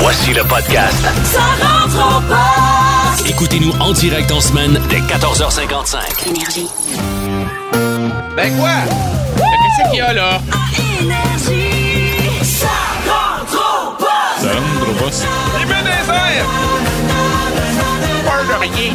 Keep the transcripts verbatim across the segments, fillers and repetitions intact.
Voici le podcast. Ça rentre au poste. Écoutez-nous en direct en semaine dès quatorze heures cinquante-cinq. Énergie. Ben quoi? Qu'est-ce qu'il y a là? À Énergie. Ça rentre au poste. Ça rentre au poste. Il met des airs! Peur de rien.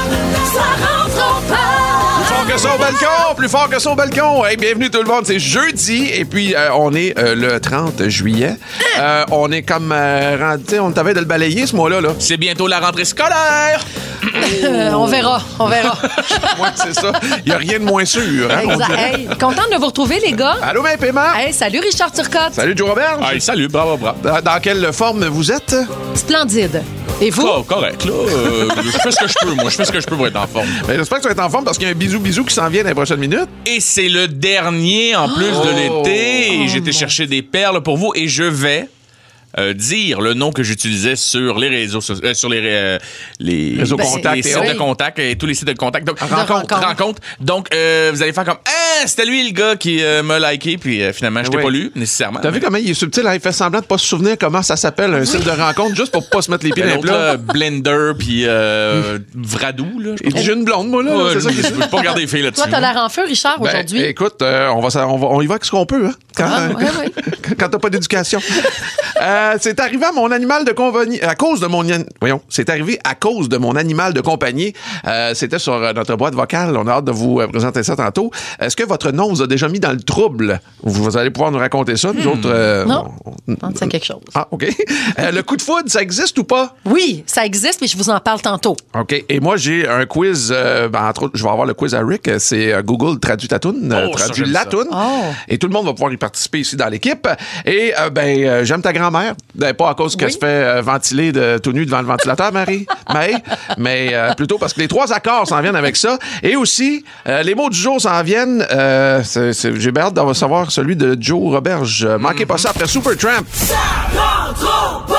Ça rentre au poste. Plus fort que ça au balcon! Plus fort que ça au balcon! Hey, bienvenue tout le monde, c'est jeudi et puis euh, on est euh, le trente juillet. Euh, on est comme euh, rendu, on t'avait de le balayer ce mois-là. Là. C'est bientôt la rentrée scolaire. Euh, on verra, on verra. Ouais, c'est ça. Il n'y a rien de moins sûr. Hein, on Exact. dirait. Hey, contente de vous retrouver, les gars. Allô, ben paiement! Hey, salut Richard Turcotte. Salut, Joe Robert! Hey, salut, bravo, bravo. Dans, dans quelle forme vous êtes? Splendide. Et vous? Oh, correct, là. euh, je fais ce que je peux, moi. Je fais ce que je peux pour être en forme. Ben, j'espère que tu vas être en forme parce qu'il y a un bisou-bisou qui s'en vient dans les prochaines minutes. Et c'est le dernier, en plus de l'été. Et j'ai été chercher des perles pour vous. Et je vais euh, dire le nom que j'utilisais sur les réseaux sociaux, euh, sur les, euh, les Réseaux ben, contacts les et sites autres. de contact et tous les sites de contact. Donc, rencontre. rencontre. Donc, euh, vous allez faire comme, ah, c'était lui le gars qui euh, m'a liké, puis euh, finalement, je t'ai Ouais. pas lu, nécessairement. T'as vu comment il est subtil? Hein? Il fait semblant de pas se souvenir comment ça s'appelle, un site de rencontre, juste pour pas se mettre les pieds dans les L'autre, plats. là, Blender, puis euh, Vradou, là. je Il dit, j'ai une blonde, moi, là. Ouais, c'est ça je qui je peux pas regarder les filles là-dessus. Toi, t'as l'air en feu, Richard, Ben, aujourd'hui. écoute, euh, on, va, sa- on, va, on y va avec ce qu'on peut, hein, quand, Ah, ouais, ouais. quand- quand t'as pas d'éducation. Euh, c'est arrivé à mon animal de compagnie, à cause de mon, an- voyons, c'est arrivé à cause de mon animal de compagnie. Euh, c'était sur euh, notre boîte vocale. On a hâte de vous euh, présenter ça tantôt. Est-ce que votre nom vous a déjà mis dans le trouble? Vous allez pouvoir nous raconter ça. Nous autres, euh, Non. on- Non, c'est quelque chose. Ah, OK. Euh, le coup de foudre, ça existe ou pas? Oui, ça existe, mais je vous en parle tantôt. OK. Et moi, j'ai un quiz. Euh, ben, entre autres, je vais avoir le quiz à Rick. C'est euh, Google traduit ta toune, euh, Oh, ça, traduit j'aime la ça. toune. Oh. Et tout le monde va pouvoir y participer ici dans l'équipe. Et euh, ben, euh, j'aime ta grand-mère. Ben, pas à cause qu'elle Oui. se fait euh, ventiler de tout nu devant le ventilateur, Marie. mais mais euh, plutôt parce que les trois accords s'en viennent avec ça. Et aussi, euh, les mots du jour s'en viennent. Euh, c'est- c'est- j'ai bien hâte de savoir celui de Joe Roberge. Euh, Manquez pas ça après Supertramp. Ça rentre au poste.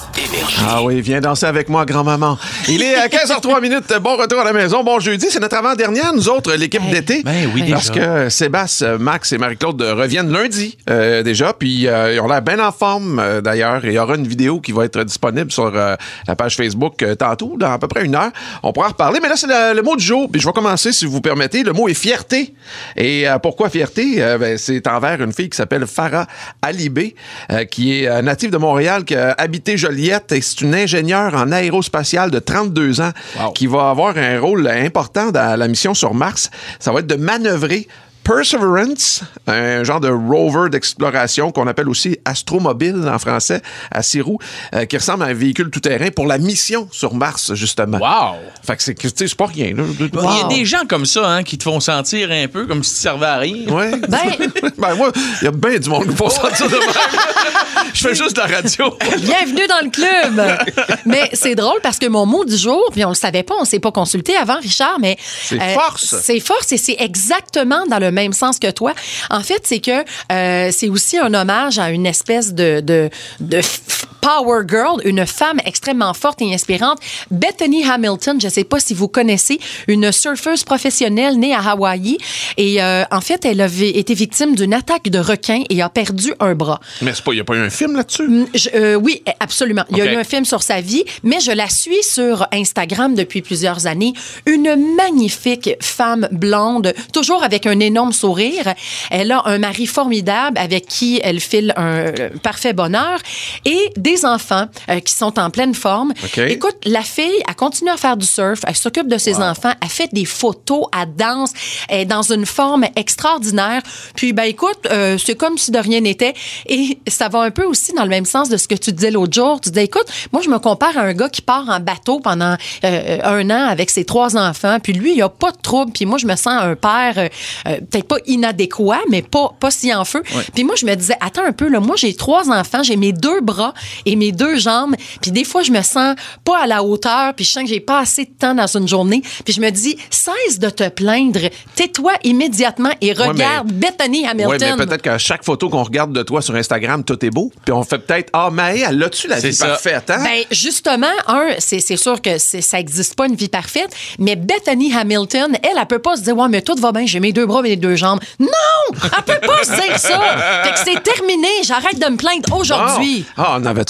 Ah oui, viens danser avec moi, grand-maman. Il est à quinze heures trois minutes. Bon retour à la maison. Bon jeudi. C'est notre avant-dernière, nous autres, l'équipe Hey. d'été. Ben oui, Parce déjà. que Sébastien, Max et Marie-Claude euh, reviennent lundi euh, déjà. Puis euh, ils ont l'air bien en forme euh, d'ailleurs. Et il y aura une vidéo qui va être disponible sur euh, la page Facebook euh, tantôt, dans à peu près une heure. On pourra en reparler. Mais là, c'est le, le mot du jour. Puis je vais commencer, si vous permettez. Le mot est fierté. Et euh, pourquoi fierté? Euh, ben, c'est envers une fille qui s'appelle Farah Alibé, euh, qui est euh, native de Montréal, qui a habité Joliette. Et c'est une ingénieure en aérospatiale de trente-deux ans Wow. qui va avoir un rôle important dans la mission sur Mars. Ça va être de manœuvrer Perseverance, un genre de rover d'exploration qu'on appelle aussi astromobile en français, à six roues, euh, qui ressemble à un véhicule tout-terrain pour la mission sur Mars, justement. Wow! Fait que c'est, tu sais, c'est pas rien. Là. Il y a des gens comme ça, hein, qui te font sentir un peu comme si tu servais à rien. Ouais. Ben- ben moi, il y a bien du monde qui font ça de même. Je fais juste de la radio. Bienvenue dans le club! Mais c'est drôle parce que mon mot du jour, puis on le savait pas, on s'est pas consulté avant, Richard, mais... C'est force. C'est force et c'est exactement dans le même sens que toi. En fait, c'est que euh, c'est aussi un hommage à une espèce de, de, de f- power girl, une femme extrêmement forte et inspirante, Bethany Hamilton. Je sais pas si vous connaissez, une surfeuse professionnelle née à Hawaï. Et euh, en fait, elle avait été victime d'une attaque de requin et a perdu un bras. Mais c'est pas, il n'y a pas eu un film là-dessus? Mm, je- euh, oui, absolument. Il y a OK. eu un film sur sa vie, mais je la suis sur Instagram depuis plusieurs années. Une magnifique femme blonde, toujours avec un énorme sourire. Elle a un mari formidable avec qui elle file un euh, parfait bonheur et des enfants euh, qui sont en pleine forme. OK. Écoute, la fille a continué à faire du surf, elle s'occupe de ses enfants, elle fait des photos, elle danse, elle est dans une forme extraordinaire. Puis, ben écoute, euh, c'est comme si de rien n'était. Et ça va un peu aussi dans le même sens de ce que tu disais l'autre jour. Tu disais, écoute, moi, je me compare à un gars qui part en bateau pendant euh, un an avec ses trois enfants, puis lui, il a pas de trouble, puis moi, je me sens un père euh, euh, peut-être pas inadéquat, mais pas, pas si en feu. Ouais. Puis moi, je me disais, attends un peu, là, moi, j'ai trois enfants, j'ai mes deux bras et mes deux jambes, puis des fois, je me sens pas à la hauteur, puis je sens que j'ai pas assez de temps dans une journée, puis je me dis, cesse de te plaindre, tais-toi immédiatement et regarde mais- Bethany Hamilton. Oui, mais peut-être qu'à chaque photo qu'on regarde de toi sur Instagram, tout est beau. Puis on fait peut-être, ah, mais elle a-tu la C'est vie ça. parfaite, hein? Ben, justement, un, c'est, c'est sûr que c'est, ça n'existe pas une vie parfaite, mais Bethany Hamilton, elle, elle peut pas se dire, ouais, mais tout va bien, j'ai mes deux bras, mes deux jambes. Non! Elle peut pas se dire ça! Fait que c'est terminé, j'arrête de me plaindre aujourd'hui. Ah, ah, on avait-tu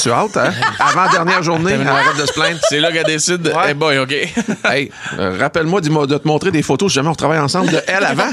tu hâte, hein? Avant-dernière journée, elle arrête de se plaindre. C'est là qu'elle décide. Ouais. Hey boy, OK. Hey, euh, rappelle-moi de, de te montrer des photos si jamais on travaille ensemble de elle avant.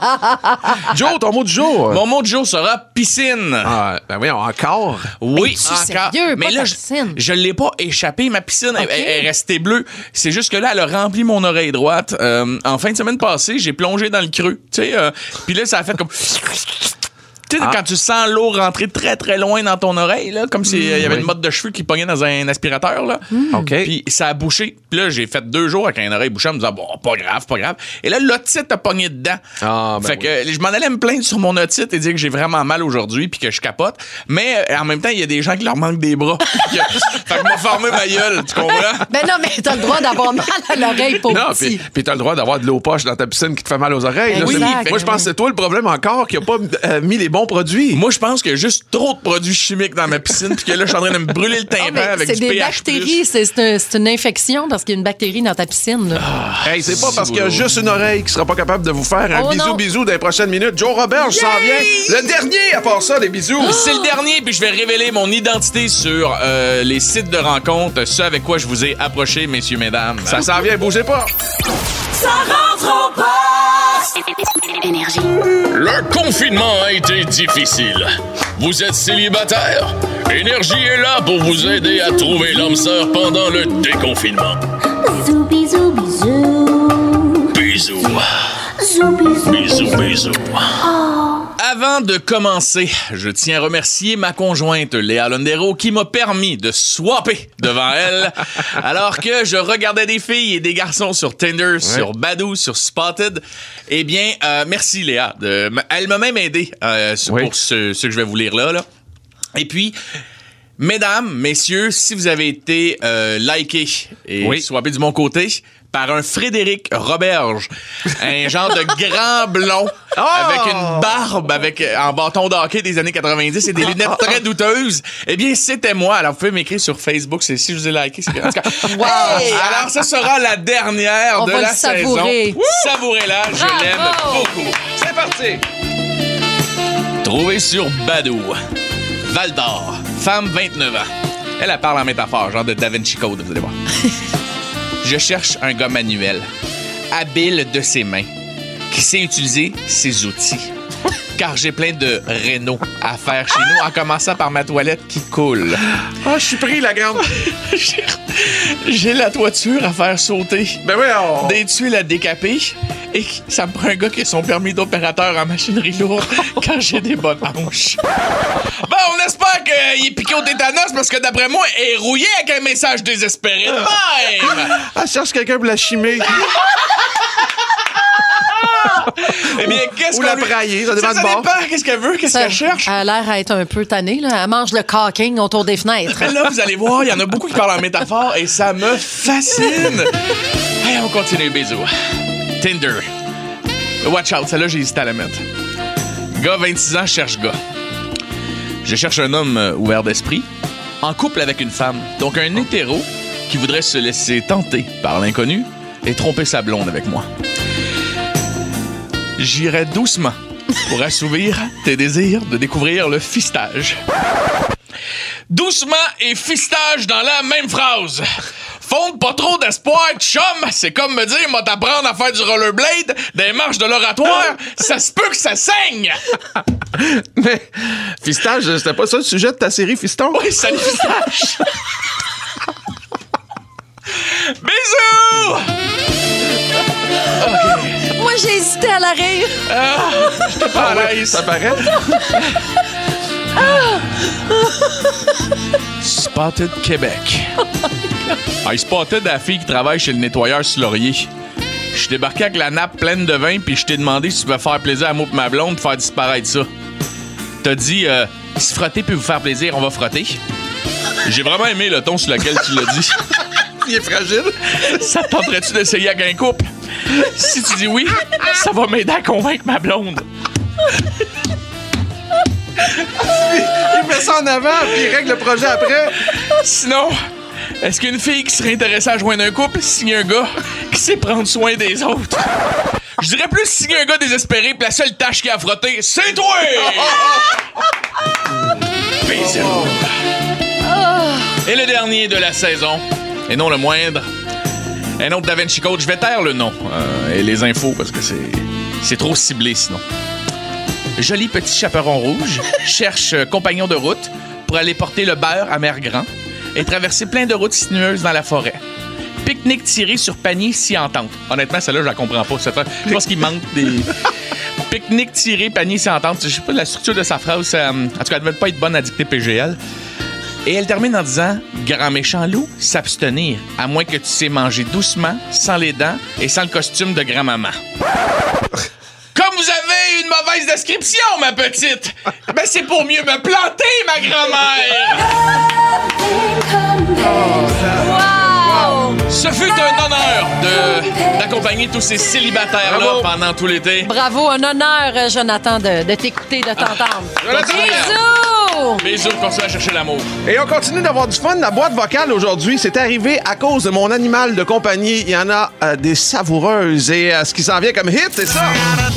Joe, ton mot du jour. Mon mot du jour sera piscine. Ah, ben oui, encore. Oui, Es-tu encore. sérieux? Mais Pas là, ta je, piscine. je l'ai pas échappé. Ma piscine Ok. elle, elle est restée bleue. C'est juste que là, elle a rempli mon oreille droite. Euh, en fin de semaine passée, j'ai plongé dans le creux. Tu sais, euh, puis là, ça a fait comme. Tu sais, Ah. quand tu sens l'eau rentrer très, très loin dans ton oreille, là, comme s'il y avait oui. une motte de cheveux qui pognait dans un aspirateur, là. OK. Puis ça a bouché. Puis là, j'ai fait deux jours avec une oreille bouchée en me disant, bon, pas grave, pas grave. Et là, l'otite a pogné dedans. Ah, ben fait que je m'en allais me plaindre sur mon otite et dire que j'ai vraiment mal aujourd'hui puis que je capote. Mais euh, en même temps, il y a des gens qui leur manquent des bras. fait que m'a formé ma gueule, tu comprends? Ben non, mais t'as le droit d'avoir mal à l'oreille, pour Non, petit. puis puis t'as le droit d'avoir de l'eau poche dans ta piscine qui te fait mal aux oreilles. là. Oui, C'est- exact. moi, je pense que c'est toi le problème encore qui a pas euh, mis les bons produits. Moi, je pense qu'il y a juste trop de produits chimiques dans ma piscine puis que là, je suis en train de me brûler le Ah, tympan mais avec c'est du des pH bactéries, c'est c'est un- c'est une infection parce qu'il y a une bactérie dans ta piscine. là. Hey, c'est pas Si parce qu'il y a vous- juste une oreille qui sera pas capable de vous faire un Oh bisou non. bisou dans les prochaines minutes. Joe Robert s'en vient. Le dernier à part ça, des bisous. C'est le dernier, puis je vais révéler mon identité sur euh, les sites de rencontres, ce avec quoi je vous ai approché, messieurs, mesdames. Ça s'en vient, bougez pas. Ça rentre au poste. Énergie. Le confinement a été difficile. Vous êtes célibataire? Énergie est là pour vous aider à trouver l'âme sœur pendant le déconfinement. Bisous, bisous, bisous. Bisous. Bisous, bisous. Bisous, bisous. Avant de commencer, je tiens à remercier ma conjointe Léa Londero qui m'a permis de swapper devant elle alors que je regardais des filles et des garçons sur Tinder, sur Badoo, sur Spotted. Eh bien, euh, merci Léa. De, elle m'a même aidé euh, Oui. pour ce, ce que je vais vous lire là. là. Et puis... Mesdames, messieurs, si vous avez été euh, liké et Oui. swappé du bon côté par un Frédéric Roberge, un genre de grand blond Oh! avec une barbe avec en bâton de hockey des années quatre-vingt-dix et des lunettes très douteuses, eh bien, c'était moi. Alors, vous pouvez m'écrire sur Facebook. C'est, si je vous ai liké, c'est en tout cas. Hey! Alors, ce sera la dernière On de va la le savourer. saison. Savourez-la, je Bravo! l'aime beaucoup. C'est parti. Trouvé sur Badoo. Val d'Or, femme vingt-neuf ans. Elle, elle parle en métaphore, genre de Da Vinci Code, vous allez voir. Je cherche un gars manuel, habile de ses mains, qui sait utiliser ses outils. Car j'ai plein de rénaux à faire chez nous, en commençant par ma toilette qui coule. Ah, je suis pris, la grande. J'ai- J'ai la toiture à faire sauter. Ben oui, on... Des tuiles à décaper. Et ça me prend un gars qui a son permis d'opérateur en machinerie lourde quand j'ai des bonnes hanches. Bon, on espère qu'il est piqué au tétanos parce que d'après moi, il est rouillé avec un message désespéré de même. Elle cherche quelqu'un pour la chimer. Eh bien, qu'est-ce Ou qu'on la lui- brailler, ça dépend ça, du ça bord. dépend, qu'est-ce qu'elle veut, qu'est-ce Ça qu'elle cherche. Elle a l'air à être un peu tannée. Là. Elle mange le caulking autour des fenêtres. Mais là, vous allez voir, il y en a beaucoup qui parlent en métaphore et ça me fascine. Allez, on continue, bisous. Tinder. Watch out, celle-là, j'ai hésité à la mettre. Gars, vingt-six ans, cherche gars. Je cherche un homme euh, ouvert d'esprit, en couple avec une femme, donc un hétéro qui voudrait se laisser tenter par l'inconnu et tromper sa blonde avec moi. J'irai doucement pour assouvir tes désirs de découvrir le fistage. Doucement et fistage dans la même phrase. Fonde pas trop d'espoir, chum. C'est comme me dire, moi t'apprendre à faire du rollerblade des marches de l'oratoire. Ça se peut que ça saigne. Mais, Fistage, c'était pas ça le sujet de ta série Fiston? Oui, salut fistage. Bisous. Moi, j'ai hésité à la rire. J'étais pas à l'aise. Ça paraît? Spotted Québec. I spotted la fille qui travaille chez le nettoyeur sur Laurier. Je suis débarqué avec la nappe pleine de vin, puis je t'ai demandé si tu pouvais faire plaisir à moi et ma blonde de faire disparaître ça. T'as dit, euh, si frotter peut vous faire plaisir, on va frotter. J'ai vraiment aimé le ton sur lequel tu l'as dit. Il est fragile. Ça te tenterait-tu d'essayer avec un couple? Si tu dis oui, ça va m'aider à convaincre ma blonde. Il met ça en avant, puis il règle le projet après. Sinon, est-ce qu'une fille qui serait intéressée à joindre un couple signe un gars qui sait prendre soin des autres? Je dirais plus signer un gars désespéré, puis la seule tâche qu'il a à frotter, c'est toi! Bisous. Et le dernier de la saison, et non le moindre, un autre Da Vinci Code. Je vais taire le nom euh, et les infos parce que c'est, c'est trop ciblé sinon. Joli petit chaperon rouge cherche euh, compagnon de route pour aller porter le beurre à Mère Grand et traverser plein de routes sinueuses dans la forêt. Pique-nique tiré sur panier si entente. Honnêtement, celle-là, je la comprends pas. Cette... Je pense qu'il manque des... Pique-nique tiré, panier si entente. Je sais pas la structure de sa phrase. Ça... En tout cas, elle devait pas être bonne à dicter P G L. Et elle termine en disant « Grand méchant loup, s'abstenir, à moins que tu sais manger doucement, sans les dents et sans le costume de grand-maman. » Comme vous avez une mauvaise description, ma petite, ben c'est pour mieux me planter, ma grand-mère! Wow! Ce fut un honneur de, d'accompagner tous ces célibataires-là Bravo. pendant tout l'été. Bravo, un honneur, Jonathan, de, de t'écouter, de t'entendre. Jonathan! Bisous! Bisous, continue à chercher l'amour. Et on continue d'avoir du fun. La boîte vocale aujourd'hui, c'est arrivé à cause de mon animal de compagnie. Il y en a euh, des savoureuses. Et euh, ce qui s'en vient comme hit, c'est ça.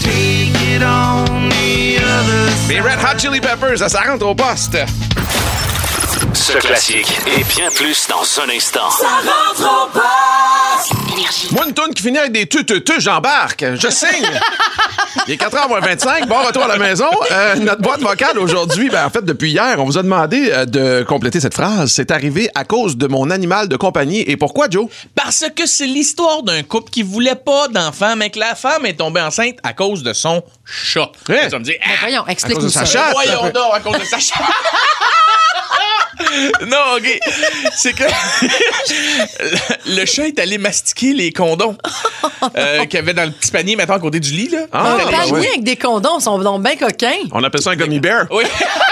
Les Red Hot Chili Peppers, ça, ça rentre au poste. Ce classique et bien plus dans un instant. Ça rentre au poste. Moi, une toune qui finit avec des tu tu tu, j'embarque. Je signe. Il est quatre heures moins vingt-cinq. Bon retour à la maison. Euh, notre boîte vocale aujourd'hui, ben, en fait, depuis hier, on vous a demandé euh, de compléter cette phrase. C'est arrivé à cause de mon animal de compagnie. Et pourquoi, Joe? Parce que c'est l'histoire d'un couple qui voulait pas d'enfant, mais que la femme est tombée enceinte à cause de son chat. Ouais. Tu vas me dire, Ben ah, voyons, À cause explique-nous de sa ça. chatte. voyons donc, à cause de sa chatte. Non, OK. C'est que le chat est allé mastiquer les condoms euh, qu'il y avait dans le petit panier, maintenant à côté du lit. Là. Ah, Il est Un allé- ben panier ouais. avec des condoms, ils sont donc bien coquins. On appelle ça un gummy bear. Oui.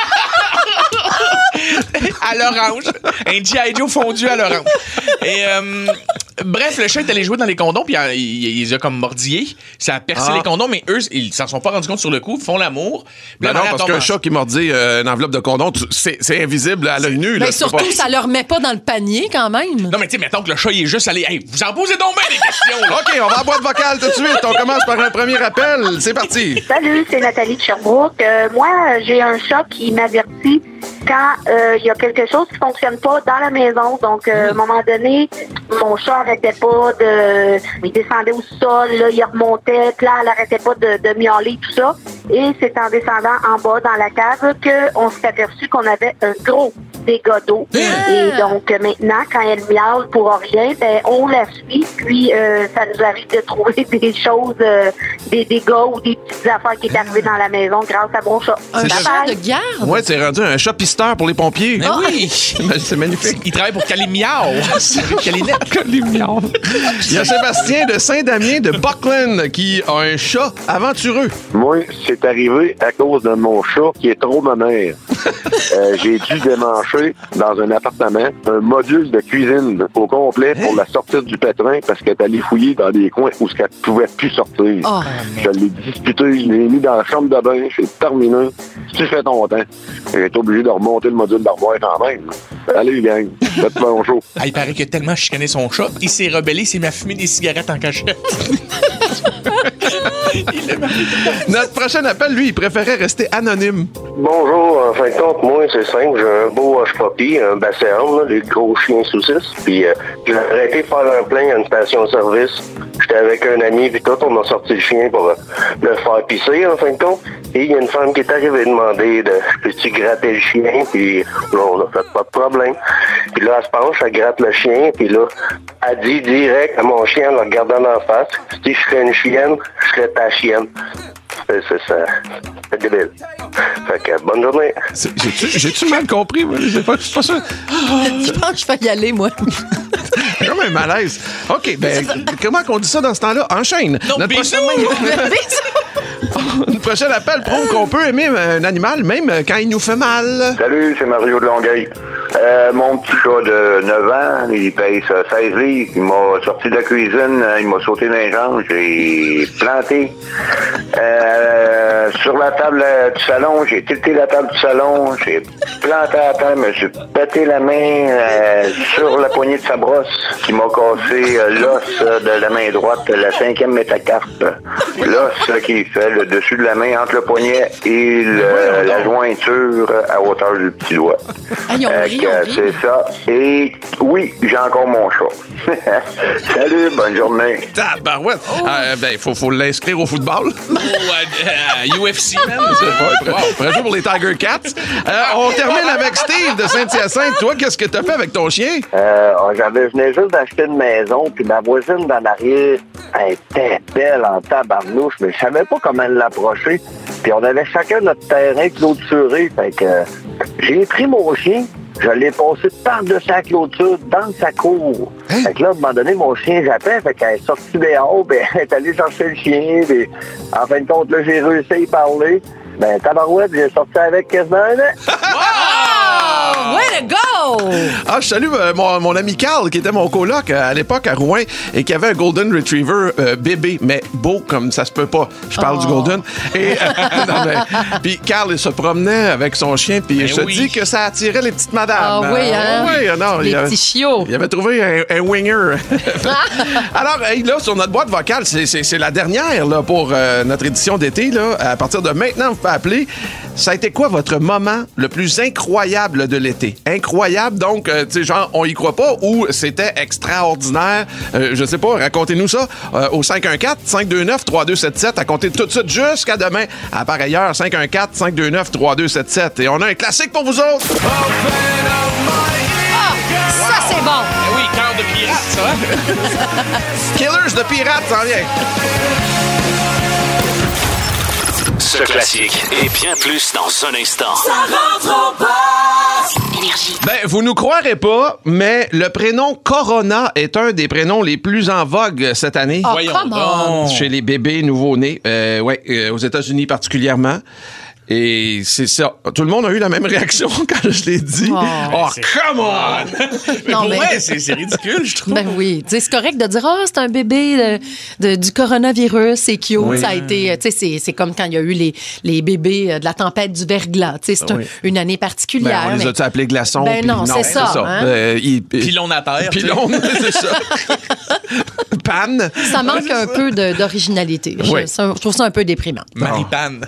À l'orange. Un G I. Joe fondu à l'orange. Et euh, bref, le chat est allé jouer dans les condoms, puis il, il, il les a comme mordillés. Ça a percé Ah. les condoms, mais eux, ils s'en sont pas rendus compte sur le coup, ils font l'amour. Puis Ben la non, mère parce tombe qu'un enceinte. chat qui mordit euh, une enveloppe de condom, tu- c'est, c'est invisible à l'œil nu. là, Mais tu peux surtout, pas- ça leur met pas dans le panier quand même. Non, mais tu sais, mettons que le chat, il est juste allé. Hey, vous en posez donc bien des questions, là. OK, on va à boîte vocale tout de suite. On commence par un premier appel. C'est parti. Salut, c'est Nathalie de Sherbrooke. Euh, moi, j'ai un chat qui m'avertit quand euh, il y a quelque chose qui fonctionne pas dans la maison. Donc, euh, à un moment donné, mon chat arrêtait pas de... Il descendait au sol, là, il remontait, puis là, elle arrêtait pas de, de miauler, tout ça. Et c'est en descendant en bas dans la cave qu'on s'est aperçu qu'on avait un gros dégât d'eau. Et donc, euh, maintenant, quand elle miaule pour rien, ben, on la suit, puis euh, ça nous arrive de trouver des choses, euh, des dégâts ou des petites affaires qui est arrivées dans la maison grâce à mon chat. Un Bye chat bye. de garde. Ouais, c'est rendu un chat pisteur pour les pompiers. Mais oui! Ben, c'est magnifique. Il travaille pour Calimiao. Calinette. Il y a Sébastien de Saint-Damien de Buckland qui a un chat aventureux. Moi, c'est arrivé à cause de mon chat qui est trop ma mère. Euh, j'ai dû démancher dans un appartement un module de cuisine au complet pour la sortir du pétrin parce qu'elle est allée fouiller dans des coins où elle ne pouvait plus sortir. Oh. Je l'ai disputé, je l'ai mis dans la chambre de bain, j'ai terminé. Tu fais ton temps. J'ai été obligé de remonter le module d'armoire quand même. Allez, gang, faites bon show. Ah, il paraît qu'il a tellement chicané son chat, il s'est rebellé, il s'est mis à fumer des cigarettes en cachette. Il est marié. Notre prochain appel, lui, il préférait rester anonyme. Bonjour, en fin de compte, moi, c'est simple, j'ai un beau hush puppy, un basset hound, là, des gros chiens saucisses, puis euh, j'ai arrêté de faire un plein à une station-service. J'étais avec un ami, puis tout, on a sorti le chien pour euh, le faire pisser, en fin de compte. Et il y a une femme qui est arrivée demander de peux-tu gratter le chien, puis là, on a fait pas de problème. Puis là, elle se penche, elle gratte le chien, puis là, elle dit direct à mon chien, en le regardant en face, si je serais une chienne, je serais ta chienne. C'est, c'est ça. C'est débile. Fait que, bonne journée. C'est- J'ai-tu, j'ai-tu mal compris? Moi? Je sais pas, je suis pas sûr. Je pense que je vais y aller, moi. C'est comme un malaise. OK, ben, comment qu'on dit ça dans ce temps-là? Enchaîne. Non, Notre bisous! prochain... Notre prochain appel prouve qu'on peut aimer un animal même quand il nous fait mal. Salut, c'est Mario de Longueuil. Euh, mon petit chat de neuf ans, il pèse seize livres. Il m'a sorti de la cuisine, il m'a sauté dans les jambes, j'ai planté. Euh, euh, sur la table euh, du salon, j'ai tilté la table du salon, j'ai planté à terre, me suis pété la main euh, sur la poignée de sa brosse qui m'a cassé euh, l'os euh, de la main droite, la cinquième métacarpe. L'os euh, qui fait le dessus de la main entre le poignet et le, la jointure à hauteur du petit doigt. Ah, ils ont Euh, ri, que on rit. c'est ça. Et oui, j'ai encore mon chat. Salut, bonne journée. Tabarouette. Euh, ben, faut, faut l'inscrire au football. Ou à, à U F C, man. Wow. Prêt pour les Tiger Cats. Euh, on termine avec Steve de Saint-Hyacinthe. Toi, qu'est-ce que t'as fait avec ton chien? Euh, j'avais, je venais juste d'acheter une maison, puis ma voisine d'en arrière, elle était belle en tabarnouche, mais je savais pas comment l'approcher. Puis on avait chacun notre terrain clôturé, fait que euh, j'ai pris mon chien, je l'ai passé par-dessus la clôture, dans sa cour. Hein? Fait que là, à un moment donné, mon chien jappait, fait qu'elle est sortie dehors, ben, elle est allée chercher le chien, puis en fin de compte, là, j'ai réussi à y parler. Ben, tabarouette, j'ai sorti avec quasiment un an. Oh, way to go! Ah, je salue euh, mon, mon ami Carl, qui était mon coloc euh, à l'époque à Rouen et qui avait un Golden Retriever euh, bébé, mais beau comme ça se peut pas. Je parle Oh. du Golden. Et, euh, non, mais- puis Carl, il se promenait avec son chien, puis Ben je te oui. dis que ça attirait les petites madames. Ah oui, hein? Euh, oui, non, Les il avait- petits chiots. Il avait trouvé un, un winger. Alors, hey, là, sur notre boîte vocale, c'est, c'est, c'est la dernière là, pour euh, notre édition d'été. Là. À partir de maintenant, vous pouvez appeler. Ça a été quoi votre moment le plus incroyable de l'été? Incroyable, donc, euh, tu sais, genre, on y croit pas ou c'était extraordinaire? Euh, je sais pas, racontez-nous ça euh, au cinq un quatre, cinq deux neuf, trois deux sept sept. À compter tout de suite jusqu'à demain. À par ailleurs, cinq un quatre, cinq deux neuf, trois deux sept sept. Et on a un classique pour vous autres. Ça, c'est bon. Ah oui, cœur de pirate, ça va? Killers de pirates, ça vient. Ce classique et bien plus dans un instant. Ça rentre au poste. Énergie. Ben, vous nous croirez pas, mais le prénom Corona est un des prénoms les plus en vogue cette année. Oh, Voyons come on. donc. Chez les bébés nouveau-nés, euh, ouais, euh, aux États-Unis particulièrement. Et c'est ça. Tout le monde a eu la même réaction quand je l'ai dit. Oh. Oh, come on! Mais Non, pour mais- vrai, c'est, c'est ridicule, je trouve. Ben oui, tu sais, c'est correct de dire ah c'est un bébé de, de- du coronavirus, c'est cute. Oui. Ça a été, tu sais, c'est, c'est comme quand il y a eu les, les bébés euh, de la tempête du verglas. Tu sais, c'est un- Oui. une année Ben, particulière. on les mais- a-tu appelés glaçons? Ben puis non, c'est ça, hein? Euh, ils- Pilon à terre. tu sais. Pilon, c'est ça. Panne. Ça manque un peu de- d'originalité. Je, Oui. ça- je trouve ça un peu déprimant. Maripane.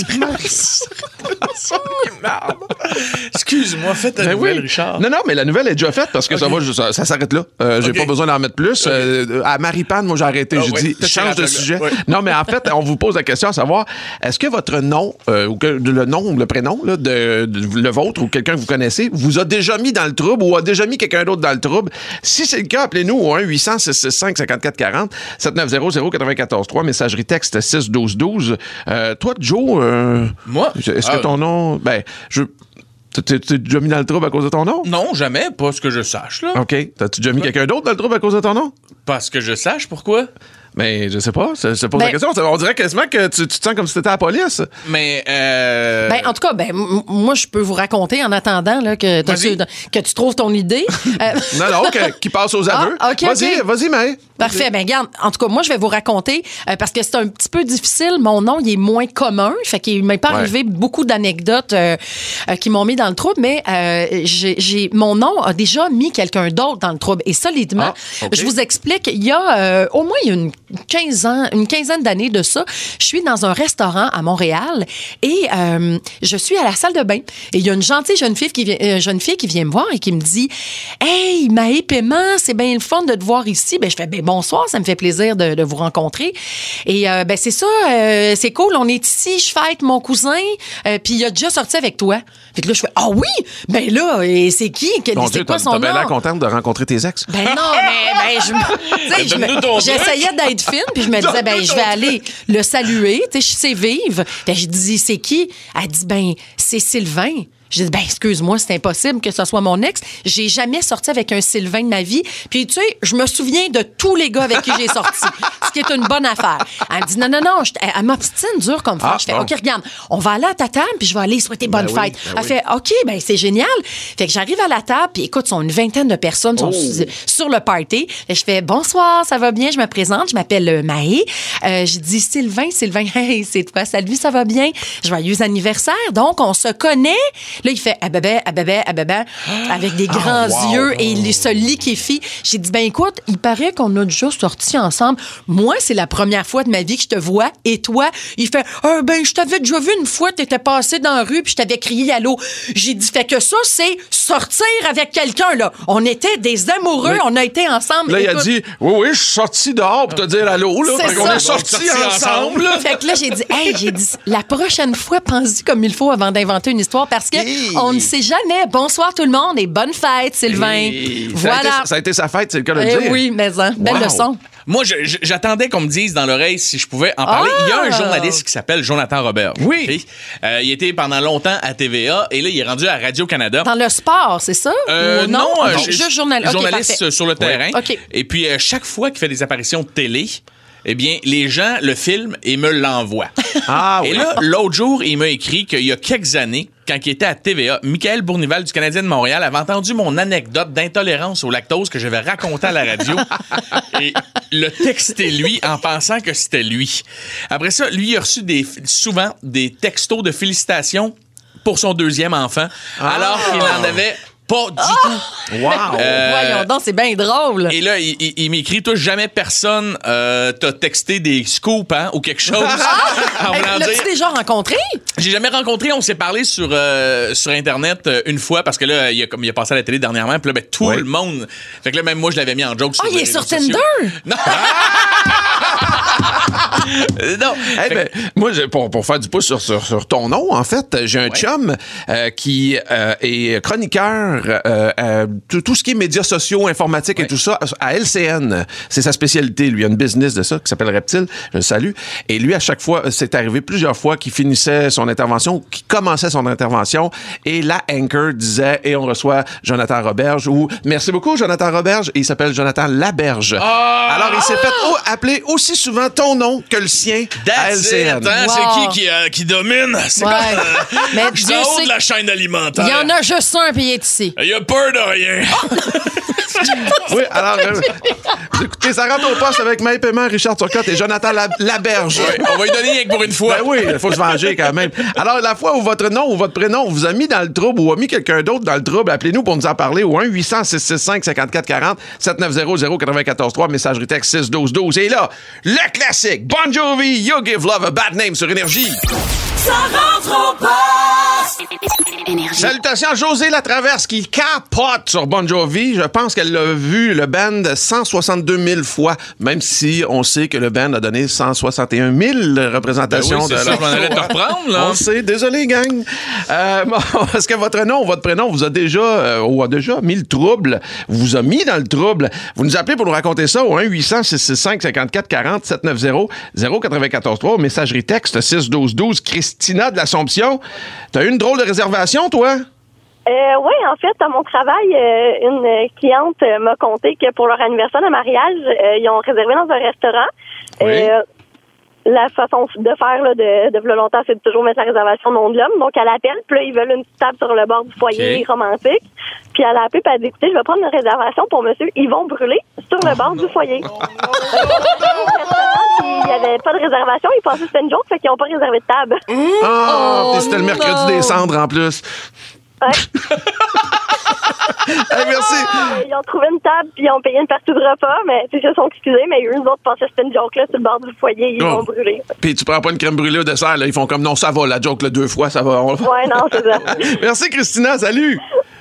Excuse-moi, faites la Ben nouvelle, oui. Richard. Non, non, mais la nouvelle est déjà faite parce que ça Ok. va, juste- ça, ça s'arrête là. Euh, j'ai Ok. pas besoin d'en mettre plus. Euh, à Maripane, moi, j'ai arrêté. Ah j'ai ouais, dit, t'as change de tiré la sujet. gueule, ouais. Non, mais en fait, on vous pose la question à savoir, est-ce que votre nom, euh, ou que le nom ou le prénom, là, de, de- le vôtre ou quelqu'un que vous connaissez, vous a déjà mis dans le trouble ou a déjà mis quelqu'un d'autre dans le trouble? Si c'est le cas, appelez-nous au un huit cents, six six cinq, cinq quatre quatre zéro, sept neuf zéro, zéro neuf quatre trois, messagerie texte six un deux un deux. Euh, toi, Joe, euh, Moi? est-ce Ah. que ton nom, ben, je... T'es t'es déjà mis dans le trouble à cause de ton nom? Non, jamais, pas ce que je sache, là. OK. T'as-tu déjà mis quelqu'un d'autre dans le trouble à cause de ton nom? Pas ce que je sache, pourquoi? Mais je sais pas. Je je pose Ben- la question. On dirait quasiment que tu, tu te sens comme si t'étais à la police. Mais, euh... Ben, en tout cas, ben, m- moi, je peux vous raconter en attendant là, que, t'as Vas-y. su- que tu trouves ton idée. Euh, Non, non, que- qui passe aux aveux. Ah, OK, vas-y, OK. vas-y, mais. Parfait. Ben, garde. En tout cas, moi, je vais vous raconter euh, parce que c'est un petit peu difficile. Mon nom, il est moins commun. Fait qu'il m'est pas Ouais. arrivé beaucoup d'anecdotes euh, euh, qui m'ont mis dans le trouble, mais euh, j'ai, j'ai- mon nom a déjà mis quelqu'un d'autre dans le trouble. Et solidement, Ah, OK. je vous explique. Il y a euh, au moins il y a une quinze ans, une quinzaine d'années de ça, je suis dans un restaurant à Montréal et euh, je suis à la salle de bain. Et il y a une gentille jeune fille qui vient, euh, jeune fille qui vient me voir et qui me dit Hey, Maë Paiement, c'est bien le fun de te voir ici. Ben, je fais ben, bonsoir, ça me fait plaisir de, de vous rencontrer. Et euh, ben, c'est ça, euh, c'est cool, on est ici, je fête mon cousin, euh, puis il a déjà sorti avec toi. Fait que là, je fais Ah oui, ben là, et c'est qui? Quel- Mon c'est Dieu, quoi t'as son t'as bien l'air nom? contente de rencontrer tes ex. Ben non, mais ben, je, me- tu sais, je me- Donne-nous ton truc. j'essayais d'être fine, puis je me disais, ben, je vais aller le saluer, tu sais, je sais vivre. Ben, je dis, c'est qui? Elle dit, ben, c'est Sylvain. J'ai dit, ben, excuse-moi, c'est impossible que ce soit mon ex. J'ai jamais sorti avec un Sylvain de ma vie. Puis, tu sais, je me souviens de tous les gars avec qui j'ai sorti, ce qui est une bonne affaire. Elle me dit, non, non, non, je, elle m'obstine dur comme ça. Ah, je fais, bon. OK, regarde, on va aller à ta table, puis je vais aller souhaiter bonne Ben oui, fête. ben Elle oui. fait, OK, ben, c'est génial. Fait que j'arrive à la table, puis écoute, sont une vingtaine de personnes sont Oh. sur, sur le party. Et je fais, bonsoir, ça va bien? Je me présente, je m'appelle euh, Maë. Euh, je dis, Sylvain, Sylvain, hey, c'est toi, salut, ça va bien? Joyeux anniversaire. Donc, on se connaît. Là, il fait, ah, bébé, ah, bébé, ah, bébé, avec des grands wow. yeux et il se liquéfie. J'ai dit, ben, écoute, il paraît qu'on a déjà sorti ensemble. Moi, c'est la première fois de ma vie que je te vois. Et toi, il fait, ah, ben, je t'avais déjà vu une fois, t'étais passé dans la rue puis je t'avais crié allô. J'ai dit, fait que ça, c'est sortir avec quelqu'un, là. On était des amoureux, Oui. on a été ensemble. Là, il a Écoute, dit, oui, oui, je suis sorti dehors pour te dire allô, là. C'est Fait qu'on ça. est sortis Sortis ensemble. ensemble. Fait que là, j'ai dit, hey, j'ai dit, la prochaine fois, pense-y comme il faut avant d'inventer une histoire parce que Hey. on ne sait jamais. Bonsoir tout le monde et bonne fête, Sylvain. Et ça, a été, Voilà. ça a été sa fête, c'est le cas de le Eh dire. oui, mais hein, belle Wow. leçon. Moi, je- je- j'attendais qu'on me dise dans l'oreille si je pouvais en parler. Ah! Il y a un journaliste qui s'appelle Jonathan Robert. Oui. OK? Euh, il était pendant longtemps à T V A et là, il est rendu à Radio-Canada. Dans le sport, c'est ça? Euh, Ou non, euh, Ok, j'ai- juste journal- ok, journaliste parfait. sur le terrain. OK. Et puis, euh, chaque fois qu'il fait des apparitions de télé, eh bien, les gens le filment et me l'envoient. Ah Et oui. là, l'autre jour, il m'a écrit qu'il y a quelques années, quand il était à T V A, Michael Bournival du Canadien de Montréal avait entendu mon anecdote d'intolérance au lactose que j'avais racontée à la radio et le texté lui en pensant que c'était lui. Après ça, lui, il a reçu des, souvent des textos de félicitations pour son deuxième enfant, alors qu'il n'en avait pas du tout. Wow. Euh, Voyons donc, c'est bien drôle. Et là, il, il- il m'écrit, toi, jamais personne euh, t'a texté des scoops hein, ou quelque chose. en Hey, voulant L'as-tu dire- déjà rencontré? J'ai jamais rencontré, on s'est parlé sur, euh, sur Internet euh, une fois parce que là, il a, comme il a passé à la télé dernièrement, puis là, ben, tout Oui. le monde. Fait que là, même moi, je l'avais mis en joke sur Ah, il les est sur réseaux sociaux. Tinder? Non! non! Eh Fait ben, moi, j'ai- pour, pour faire du pouce sur, sur, sur ton nom, en fait, j'ai un Ouais. chum euh, qui euh, est chroniqueur, euh, euh, tout, tout ce qui est médias sociaux, informatique et Ouais. tout ça, à L C N. C'est sa spécialité. Lui, il a une business de ça qui s'appelle Reptile. Je le salue. Et lui, à chaque fois, c'est arrivé plusieurs fois qu'il finissait son intervention, qu'il commençait son intervention, et la anchor disait, et on reçoit Jonathan Roberge, ou merci beaucoup, Jonathan Roberge, et il s'appelle Jonathan Laberge. Ah! Alors, il s'est fait au- appeler aussi souvent ton nom que le sien à L That's C it, N. hein? Wow. C'est qui qui, euh, qui domine? C'est Ouais. comme, euh, Mais je suis Dieu en haut sait de la chaîne alimentaire. Il y en a juste un, puis il est ici. Il a peur de rien. Oui, alors, euh, écoutez, ça rentre au poste avec Maï Paiement, Richard Turcotte et Jonathan Lab- Laberge. Ouais, on va lui donner rien que pour une fois. Ben oui, il faut se venger quand même. Alors, la fois où votre nom ou votre prénom vous a mis dans le trouble ou a mis quelqu'un d'autre dans le trouble, appelez-nous pour nous en parler au un huit cents six six cinq cinq quatre quatre zéro sept neuf zéro zéro neuf quatre trois, messagerie texte six douze douze. Et là, le classique, Bon Jovi, You Give Love a Bad Name sur Énergie. Ça rentre au poste. Énergie. Salutations à José Latraverse qui capote sur Bon Jovi. Je pense qu'elle l'a vu, le band, cent soixante-deux mille fois, même si on sait que le band a donné cent soixante et un mille représentations. Ben oui, c'est de ça, leur je m'en allais te show. reprendre, là. On sait, désolé, gang. Euh, bon, est-ce que votre nom ou votre prénom vous a déjà, euh, ou a déjà mis le trouble, vous a mis dans le trouble? Vous nous appelez pour nous raconter ça au un huit cents six six cinq cinq quatre quatre zéro sept neuf zéro zéro neuf quatre trois, messagerie texte six douze douze. Christina de l'Assomption, t'as eu une drôle de réservation, toi? Euh, oui, en fait, à mon travail, euh, une cliente euh, m'a conté que pour leur anniversaire de mariage, euh, ils ont réservé dans un restaurant. Oui. Euh, la façon de faire là, de, de longtemps, c'est de toujours mettre la réservation au nom de l'homme. Donc, elle appelle, puis là, ils veulent une petite table sur le bord du foyer Okay. romantique. Puis elle a appelé, puis elle a dit, écoutez, je vais prendre une réservation pour monsieur Yvon Brûlé sur le bord du foyer. Oh, Il n'y avait pas de réservation, ils pensaient que c'était une joke, fait qu'ils n'ont pas réservé de table. Ah, Oh, puis c'était le mercredi non. des cendres en plus. Ouais. Hey, merci. Euh, Ils ont trouvé une table puis ils ont payé une partie de repas, mais ils se sont excusés, mais eux autres pensaient que c'était une joke là sur le bord du foyer, ils Oh. vont brûler. Puis tu prends pas une crème brûlée au dessert, là. Ils font comme non, ça va, la joke, là, deux fois, ça va. On- Ouais, non, c'est ça. Merci, Christina. Salut.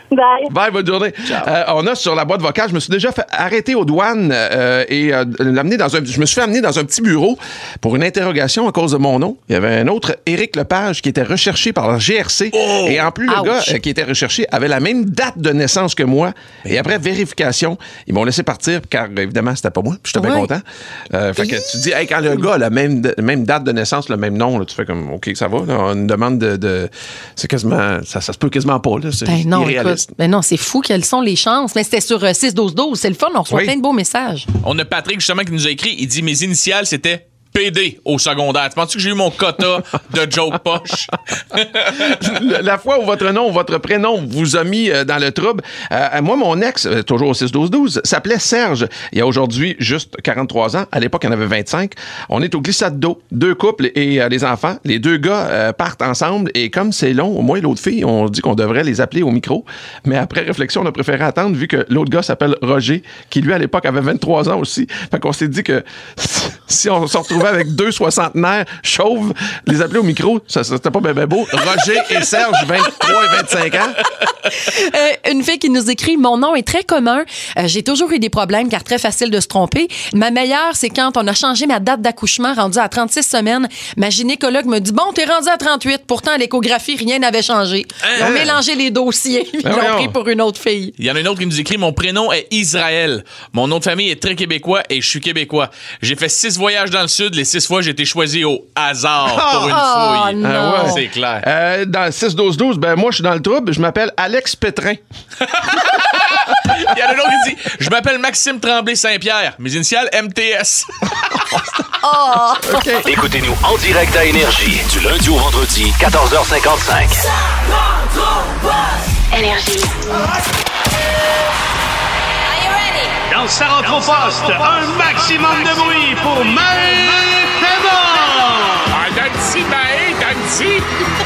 Bye. Bye, bonne journée. Euh, on a sur la boîte vocale, je me suis déjà fait arrêter aux douanes euh, et euh, l'amener dans un. Je me suis fait amener dans un petit bureau pour une interrogation à cause de mon nom. Il y avait un autre, Éric Lepage, qui était recherché par la G R C. Oh! Et en plus, le Ouch. gars euh, qui était recherché avait la même date de naissance que moi. Et après vérification, ils m'ont laissé partir car évidemment, c'était pas moi. Puis j'étais bien Ouais. content. Euh, fait que tu dis, hey, quand le gars a la même, même date de naissance, le même nom, là, tu fais comme, OK, ça va. Là, on une demande de. de c'est quasiment. Ça, ça se peut quasiment pas. Là, c'est Ben non, irréaliste. écoute, ben non, c'est fou. Quelles sont les chances? Mais c'était sur euh, six douze douze. C'est le fun. On reçoit Oui. plein de beaux messages. On a Patrick, justement, qui nous a écrit. Il dit, mes initiales, c'était P D au secondaire. Tu penses que j'ai eu mon quota de joke poche? La fois où votre nom ou votre prénom vous a mis euh, dans le trouble, euh, moi, mon ex, euh, toujours au six douze douze, s'appelait Serge. Il y a aujourd'hui juste quarante-trois ans. À l'époque, il en avait vingt-cinq. On est au glissade d'eau. Deux couples et euh, les enfants. Les deux gars euh, partent ensemble et comme c'est long, moi et l'autre fille, on dit qu'on devrait les appeler au micro. Mais après réflexion, on a préféré attendre vu que l'autre gars s'appelle Roger, qui lui, à l'époque, avait vingt-trois ans aussi. Fait qu'on s'est dit que si on se retrouvait avec deux soixantenaires chauves, les appeler au micro, ça, ça c'était pas bien ben beau. Roger et Serge, vingt-trois et vingt-cinq ans. Euh, une fille qui nous écrit, mon nom est très commun. Euh, j'ai toujours eu des problèmes car très facile de se tromper. Ma meilleure, c'est quand on a changé ma date d'accouchement, rendue à trente-six semaines. Ma gynécologue me dit, bon, t'es rendu à trente-huit. Pourtant, à l'échographie, rien n'avait changé. Ils ont Hein? mélangé les dossiers. Ils Ben l'ont voyons. pris pour une autre fille. Il y en a une autre qui nous écrit, mon prénom est Israël. Mon nom de famille est très québécois et je suis québécois. J'ai fait six voyages dans le sud. Les six fois, j'ai été choisi au hasard pour une Oh, fouille. non. Ah ouais. C'est clair. Euh, dans le six douze douze, ben moi, je suis dans le trouble. Je m'appelle Alex Pétrin. Il y en a un autre qui dit, je m'appelle Maxime Tremblay-Saint-Pierre. Mes initiales, M T S. OK. Écoutez-nous en direct à Énergie du lundi au vendredi, quatorze heures cinquante-cinq. Énergie. Dans sa rentre au poste, un maximum de bruit pour maintenant. Ah, Nancy, Maë, Nancy!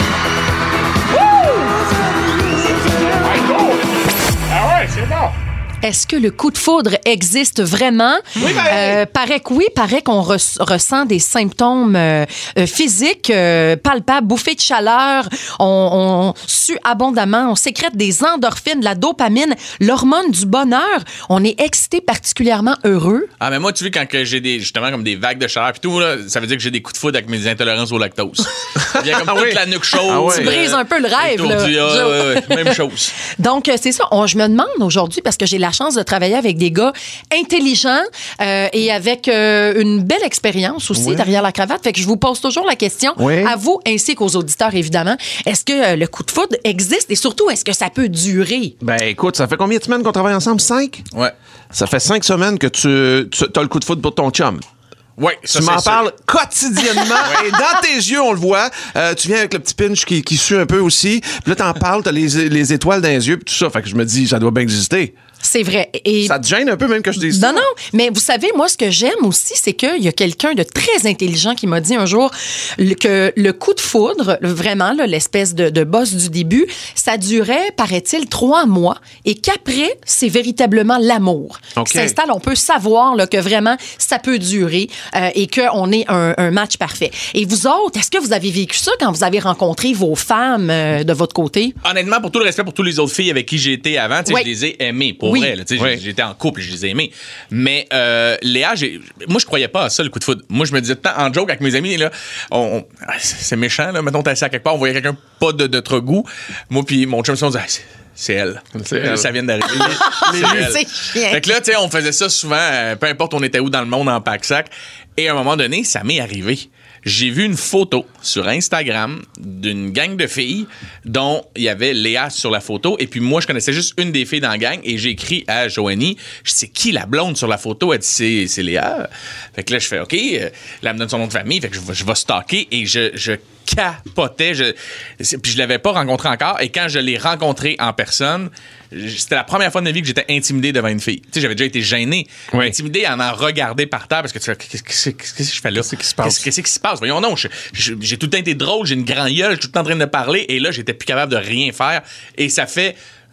Ah ouais, c'est bon! Est-ce que le coup de foudre existe vraiment? Oui, ben- Euh, paraît que oui, paraît qu'on res- ressent des symptômes euh, euh, physiques euh, palpables, bouffées de chaleur, on, on sue abondamment, on sécrète des endorphines, de la dopamine, l'hormone du bonheur. On est excité, particulièrement heureux. Ah, mais moi, tu vois, quand que j'ai des, justement, comme des vagues de chaleur pis tout, là, ça veut dire que j'ai des coups de foudre avec mes intolérances au lactose. Il y a comme Ah toute oui. la nuque chaude. Ah ouais. Tu brises un peu le rêve, là. étourdi, ah, Joe. ouais, ouais, même chose. Donc, euh, c'est ça. On- je me demande aujourd'hui, parce que j'ai la chance de travailler avec des gars intelligents euh, et avec euh, une belle expérience aussi Oui. derrière la cravate. Fait que je vous pose toujours la question, Oui. à vous ainsi qu'aux auditeurs, évidemment. Est-ce que euh, le coup de foudre existe et surtout, est-ce que ça peut durer? Ben écoute, ça fait combien de semaines qu'on travaille ensemble? Cinq? Ouais. Ça fait cinq semaines que tu, tu as le coup de foudre pour ton chum. Ouais, ça, Tu c'est m'en sûr. parles quotidiennement et dans tes yeux, on le voit. Euh, tu viens avec le petit pinch qui, qui sue un peu aussi. Puis là, t'en parles, t'as les, les étoiles dans les yeux puis tout ça. Fait que je me dis, ça doit bien exister. C'est vrai. Et Ça te gêne un peu même que je dise ça? Non, non. Mais vous savez, moi, ce que j'aime aussi, c'est qu'il y a quelqu'un de très intelligent qui m'a dit un jour le- que le coup de foudre, le- vraiment, là, l'espèce de, de boss du début, ça durait, paraît-il, trois mois et qu'après, c'est véritablement l'amour OK. qui s'installe. On peut savoir là, que vraiment, ça peut durer euh, et qu'on est un, un match parfait. Et vous autres, est-ce que vous avez vécu ça quand vous avez rencontré vos femmes euh, de votre côté? Honnêtement, pour tout le respect pour toutes les autres filles avec qui j'ai été avant, tu sais, Oui. je les ai aimées, pour Oui. vrai. là, tu sais, Oui. j'ai- J'étais en couple, je les ai aimées. Mais euh, Léa, j'ai- moi, je croyais pas à ça, le coup de foudre. Moi, je me disais tout le temps, en joke avec mes amis, là, on, on- ah, c'est c'est méchant, là, mettons, t'es assis à quelque part, on voyait quelqu'un pas de notre goût. Moi, puis mon chum, on disait, ah, c'est- c'est elle. C'est elle. Ça vient d'arriver. C'est elle. C'est chiant. Fait que là, tu sais, on faisait ça souvent, euh, peu importe on était où dans le monde en pack-sac. Et à un moment donné, ça m'est arrivé. J'ai vu une photo sur Instagram d'une gang de filles dont il y avait Léa sur la photo. Et puis moi, je connaissais juste une des filles dans la gang. Et j'ai écrit à Joanie, je sais qui la blonde sur la photo? Elle dit, c'est, c'est Léa. Fait que là, je fais, OK. Euh, Là, elle me donne son nom de famille. Fait que je, vais- je vais stalker. Et je, je capotais. Je, c'est- puis je l'avais pas rencontré encore. Et quand je l'ai rencontré en personne, je- c'était la première fois de ma vie que j'étais intimidé devant une fille. Tu sais, j'avais déjà été gêné. Oui. Intimidé à en regarder par terre parce que tu fais, qu'est-ce, qu'est-ce- qu'est-ce que je fais là? Qu'est-ce qui se passe? Qu'est-ce, qu'est-ce qui se passe? Voyons non, je- je- j'ai tout le temps été drôle, j'ai une grande gueule, je suis tout le temps en train de parler et là, j'étais plus capable de rien faire et ça fait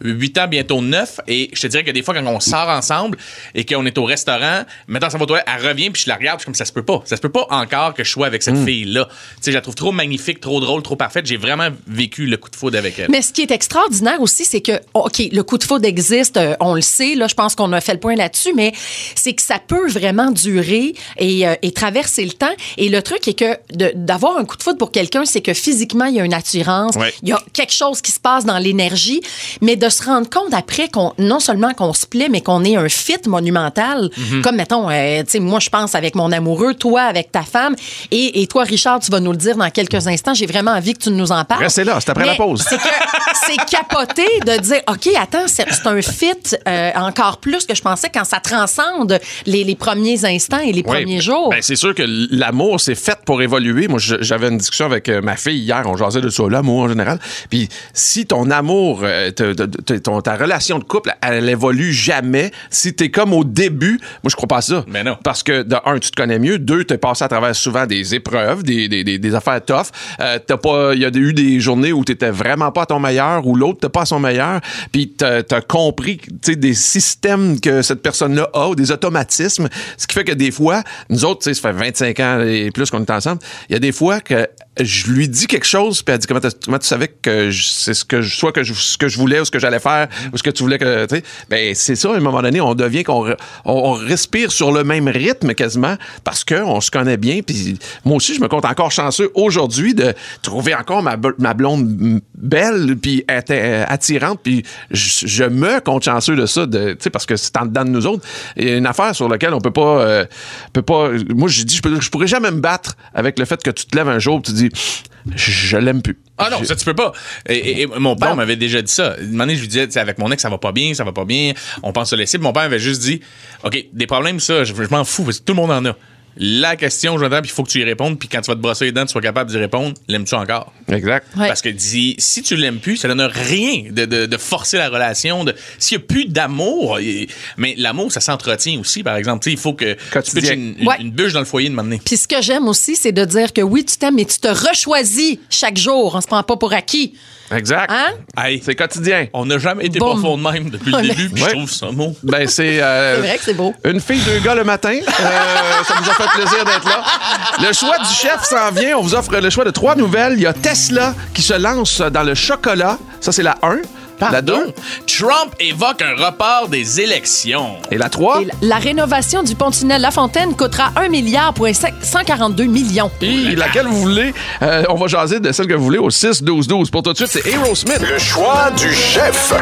huit ans, bientôt neuf. Et je te dirais que des fois, quand on sort ensemble et qu'on est au restaurant, maintenant, ça va aux toilettes, elle revient, puis je la regarde, je suis comme ça se peut pas. Ça se peut pas encore que je sois avec cette mm. fille-là. Tu sais, je la trouve trop magnifique, trop drôle, trop parfaite. J'ai vraiment vécu le coup de foudre avec elle. Mais ce qui est extraordinaire aussi, c'est que, OK, le coup de foudre existe, euh, on le sait, là, je pense qu'on a fait le point là-dessus, mais c'est que ça peut vraiment durer et, euh, et traverser le temps. Et le truc est que de, d'avoir un coup de foudre pour quelqu'un, c'est que physiquement, il y a une attirance, ouais. il y a quelque chose qui se passe dans l'énergie, mais de se rendre compte après qu'on, non seulement qu'on se plaît, mais qu'on ait un fit monumental, mm-hmm. comme, mettons, euh, tu sais, moi, je pense avec mon amoureux, toi avec ta femme, et, et toi, Richard, tu vas nous le dire dans quelques instants, j'ai vraiment envie que tu nous en parles. Restez là, c'est après mais la pause. C'est, que, c'est capoté de dire, OK, attends, c'est, c'est un fit euh, encore plus que je pensais quand ça transcende les, les premiers instants et les oui, premiers jours. Ben, c'est sûr que l'amour, c'est fait pour évoluer. Moi, je, j'avais une discussion avec ma fille hier, on jasait de ça, l'amour en général. Puis si ton amour, euh, te, te, te, ton, ta relation de couple, elle évolue jamais, si t'es comme au début, moi, je crois pas à ça. Mais non. Parce que, de un, tu te connais mieux. Deux, t'es passé à travers souvent des épreuves, des, des, des, des affaires tough. Euh, t'as pas, il y a eu des journées où t'étais vraiment pas à ton meilleur, ou l'autre t'es pas à son meilleur. Puis t'as, t'as compris, tu sais, des systèmes que cette personne-là a, ou des automatismes. Ce qui fait que des fois, nous autres, tu sais, ça fait vingt-cinq ans et plus qu'on est ensemble, il y a des fois que je lui dis quelque chose, puis elle dit comment, comment tu savais que je, c'est ce que je, soit que je, ce que je voulais ou ce que j'allais faire ou ce que tu voulais que tu sais, ben c'est ça. À un moment donné, on devient qu'on on, on respire sur le même rythme quasiment parce que on se connaît bien. Puis moi aussi, je me compte encore chanceux aujourd'hui de trouver encore ma, ma blonde belle puis attirante. Puis je, je me compte chanceux de ça, de tu sais parce que c'est en dedans de nous autres. Il y a une affaire sur laquelle on peut pas, euh, peut pas. Moi, j'ai dit, je, peux, je pourrais jamais me battre avec le fait que tu te lèves un jour, et tu dis Je, je l'aime plus. Ah non, ça tu peux pas. Et, et, et mon père bon. m'avait déjà dit ça. Une moment donné, je lui disais, avec mon ex, ça va pas bien, ça va pas bien, on pense se laisser. Puis mon père m'avait juste dit, OK, des problèmes, ça, je, je m'en fous, parce que tout le monde en a. La question, Jonathan, puis il faut que tu y répondes, puis quand tu vas te brosser les dents, tu sois capable d'y répondre, l'aimes-tu encore? Exact. Ouais. Parce que dis, si tu l'aimes plus, ça donne rien de, de, de forcer la relation. De, s'il n'y a plus d'amour, mais l'amour, ça s'entretient aussi, par exemple. T'sais, il faut que tu pitches une, une, ouais. une bûche dans le foyer de m'amener. Puis ce que j'aime aussi, c'est de dire que oui, tu t'aimes, mais tu te rechoisis chaque jour. On se prend pas pour acquis. Exact. Hein? Hey, c'est quotidien. On n'a jamais été profond de même depuis le début, puis ouais. je trouve ça beau. Ben, c'est, euh, c'est vrai que c'est beau. Une fille, deux gars le matin. Euh, ça nous a fait plaisir d'être là. Le choix du chef s'en vient. On vous offre le choix de trois nouvelles. Il y a Tesla qui se lance dans le chocolat. Ça, c'est la un. Pardon? La deux. Trump évoque un report des élections. Et la trois. Et la rénovation du pont-tunnel La Fontaine coûtera un milliard pour cent quarante-deux millions. Et laquelle vous voulez? Euh, on va jaser de celle que vous voulez au six douze douze. Pour tout de suite, c'est Aerosmith. Le choix du chef.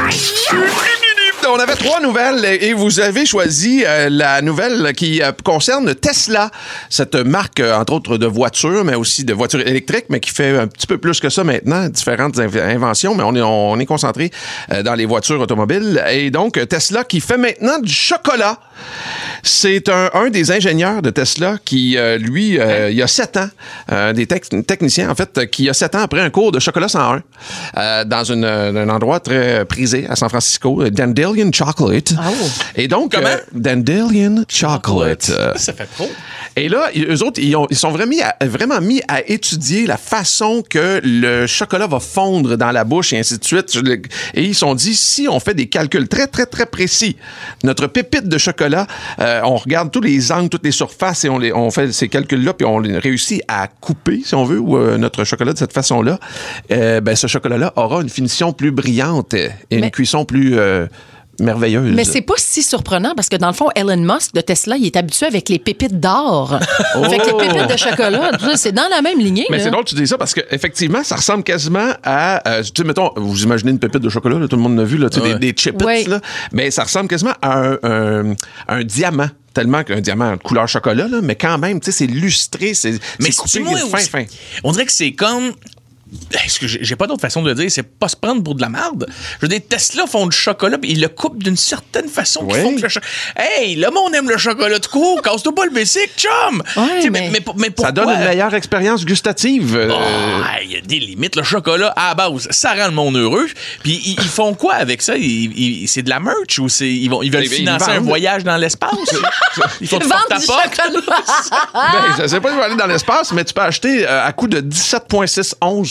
On avait trois nouvelles et vous avez choisi euh, la nouvelle qui euh, concerne Tesla, cette marque, euh, entre autres, de voitures, mais aussi de voitures électriques, mais qui fait un petit peu plus que ça maintenant, différentes inv- inventions, mais on est, on est concentré euh, dans les voitures automobiles. Et donc, Tesla qui fait maintenant du chocolat. C'est un, un des ingénieurs de Tesla qui, euh, lui, euh, il y a sept ans, euh, des tec- techniciens, en fait, qui, il y a sept ans, après un cours de chocolat cent un, euh, dans une, un endroit très prisé à San Francisco, Dandelion Chocolate. Oh. Et donc, Comment? euh, Dandelion Chocolate. Euh, Ça fait trop. Et là, eux autres, ils, ont, ils sont vraiment, à, vraiment mis à étudier la façon que le chocolat va fondre dans la bouche et ainsi de suite. Et ils se sont dit, si on fait des calculs très, très, très précis, notre pépite de chocolat, euh, on regarde tous les angles, toutes les surfaces et on, les, on fait ces calculs-là, puis on réussit à couper, si on veut, ou, euh, notre chocolat de cette façon-là, euh, ben, ce chocolat-là aura une finition plus brillante et une Mais... cuisson plus... Euh, merveilleuse. Mais c'est pas si surprenant parce que dans le fond, Elon Musk de Tesla, il est habitué avec les pépites d'or. Oh! Fait que les pépites de chocolat, c'est dans la même lignée. Mais là. c'est drôle que tu dis ça parce qu'effectivement, ça ressemble quasiment à... Euh, tu sais, mettons, vous imaginez une pépite de chocolat, là, tout le monde l'a vu, là, tu sais, ouais. des, des chippets, ouais. là. Mais ça ressemble quasiment à un, un, un diamant. Tellement qu'un diamant de couleur chocolat, là, mais quand même, tu sais, c'est lustré, c'est, mais c'est coupé fin, fin. On dirait que c'est comme... Est-ce que j'ai pas d'autre façon de le dire, c'est pas se prendre pour de la merde. Je veux dire, Tesla font du chocolat puis ils le coupent d'une certaine façon oui. qu'ils font que le chocolat. Hey, le monde aime le chocolat de court, casse-toi pas le basic, chum! Ouais, mais... Mais, mais, mais pourquoi? Ça donne une meilleure expérience gustative. Il oh, y a des limites. Le chocolat, à la base, ça rend le monde heureux. Puis ils, ils font quoi avec ça? Ils, ils, c'est de la merch ou c'est, ils, vont, ils veulent ils, financer ils un voyage dans l'espace? Ils font du porte-à-porte. Ben, je sais pas si je vais aller dans l'espace, mais tu peux acheter euh, à coût de dix-sept virgule six onces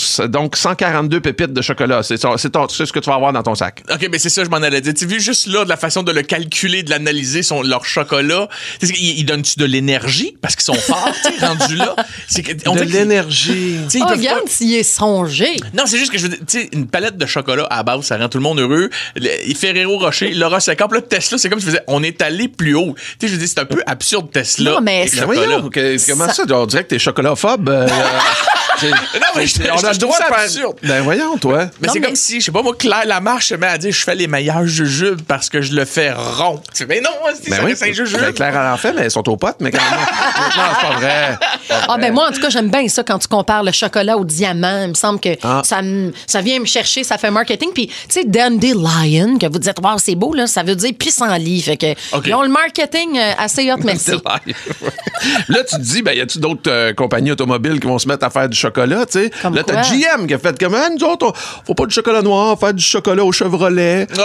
onces, donc cent quarante-deux pépites de chocolat. C'est, ça, c'est, ton, c'est ce que tu vas avoir dans ton sac. OK, mais c'est ça, je m'en allais dire. Tu as vu juste là, de la façon de le calculer, de l'analyser, son, leur chocolat. Ils, ils donnent-tu de l'énergie? Parce qu'ils sont forts, tu sais, rendus là. C'est que, on de dirait l'énergie. Oh, regarde pas... s'il est songé. Non, c'est juste que je veux dire, tu sais, une palette de chocolat à base, ça rend tout le monde heureux. Le, Ferrero Rocher, Laura cinquante, là, Tesla, c'est comme si tu faisais, on est allé plus haut. Tu sais, je veux dire, c'est un peu absurde, Tesla. Non, mais c'est... Voyons, que, comment ça? ça? On dirait que t'es chocolatophobe. Euh, non, mais je, on a le droit de faire... absurde. Ben voyons, toi. Mais non, c'est mais... comme si, je sais pas, moi, Claire Lamarche se met à dire je fais les meilleurs jujubes parce que je le fais rond. Tu fais, mais non, c'est ben ça oui, c'est un jujube. Ben Claire en fait, mais elles sont aux potes, mais quand même. Non, c'est pas vrai. Pas vrai. Ah, ben moi, en tout cas, j'aime bien ça quand tu compares le chocolat au diamant. Il me semble que ah. ça, ça vient me chercher, ça fait marketing. Puis, tu sais, Dandelion, que vous dites, wow, c'est beau, là, ça veut dire pissenlit. Fait que, okay. Ils ont le marketing assez hot, merci. Là, tu te dis, ben, y a-tu d'autres euh, compagnies automobiles qui vont se mettre à faire du chocolat, tu sais? Là, t'as G M qui a fait comme, ah, nous autres, on, faut pas du chocolat noir, on va faire du chocolat au Chevrolet. Oh!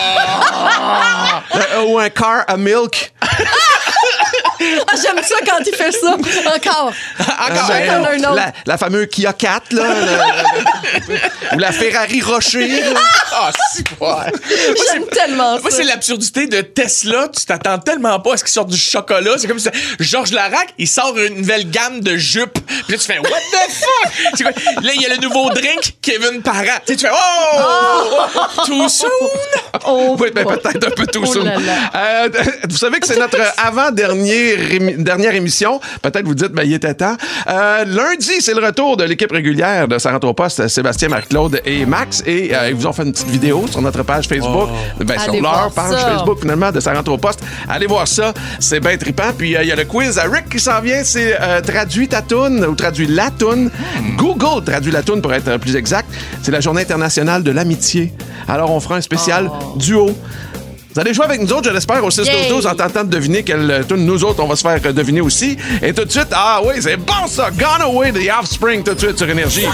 euh, ou un car à milk. Ah, j'aime ça quand il fait ça. Encore. Encore. Ben, un autre. La, la fameuse Kia quatre, là. le, ou la Ferrari Rocher. Ah, c'est quoi? J'aime moi, tellement ça. Moi, c'est l'absurdité de Tesla. Tu t'attends tellement pas à ce qu'il sorte du chocolat. C'est comme si Georges Larac, il sort une nouvelle gamme de jupes. Puis là, tu fais, what the fuck? C'est quoi? Là, il y a le nouveau drink, Kevin Parent. Tu fais, oh! oh! Too soon? Oh, oui, ben, peut-être un peu too oh soon. là là. Euh, vous savez que c'est notre avant-dernier dernière émission. Peut-être vous dites, ben, il était temps. Euh, lundi, c'est le retour de l'équipe régulière de Ça rentre au poste, Sébastien, Marc-Claude et Max. Et euh, ils vous ont fait une petite vidéo sur notre page Facebook. Oh. Ben, sur leur page ça. Facebook, finalement, de Ça rentre au poste. Allez voir ça. C'est bien trippant. Puis, il euh, y a le quiz à Rick qui s'en vient. C'est euh, traduit ta toune ou traduit la toune. Mm. Google traduit la toune pour être plus exact. C'est la Journée internationale de l'amitié. Alors, on fera un spécial oh. duo. Vous allez jouer avec nous autres, je l'espère, au six douze douze en tentant de deviner quelle tune nous autres, on va se faire deviner aussi. Et tout de suite, ah oui, c'est bon ça! Gone Away, The Offspring, tout de suite sur Énergie.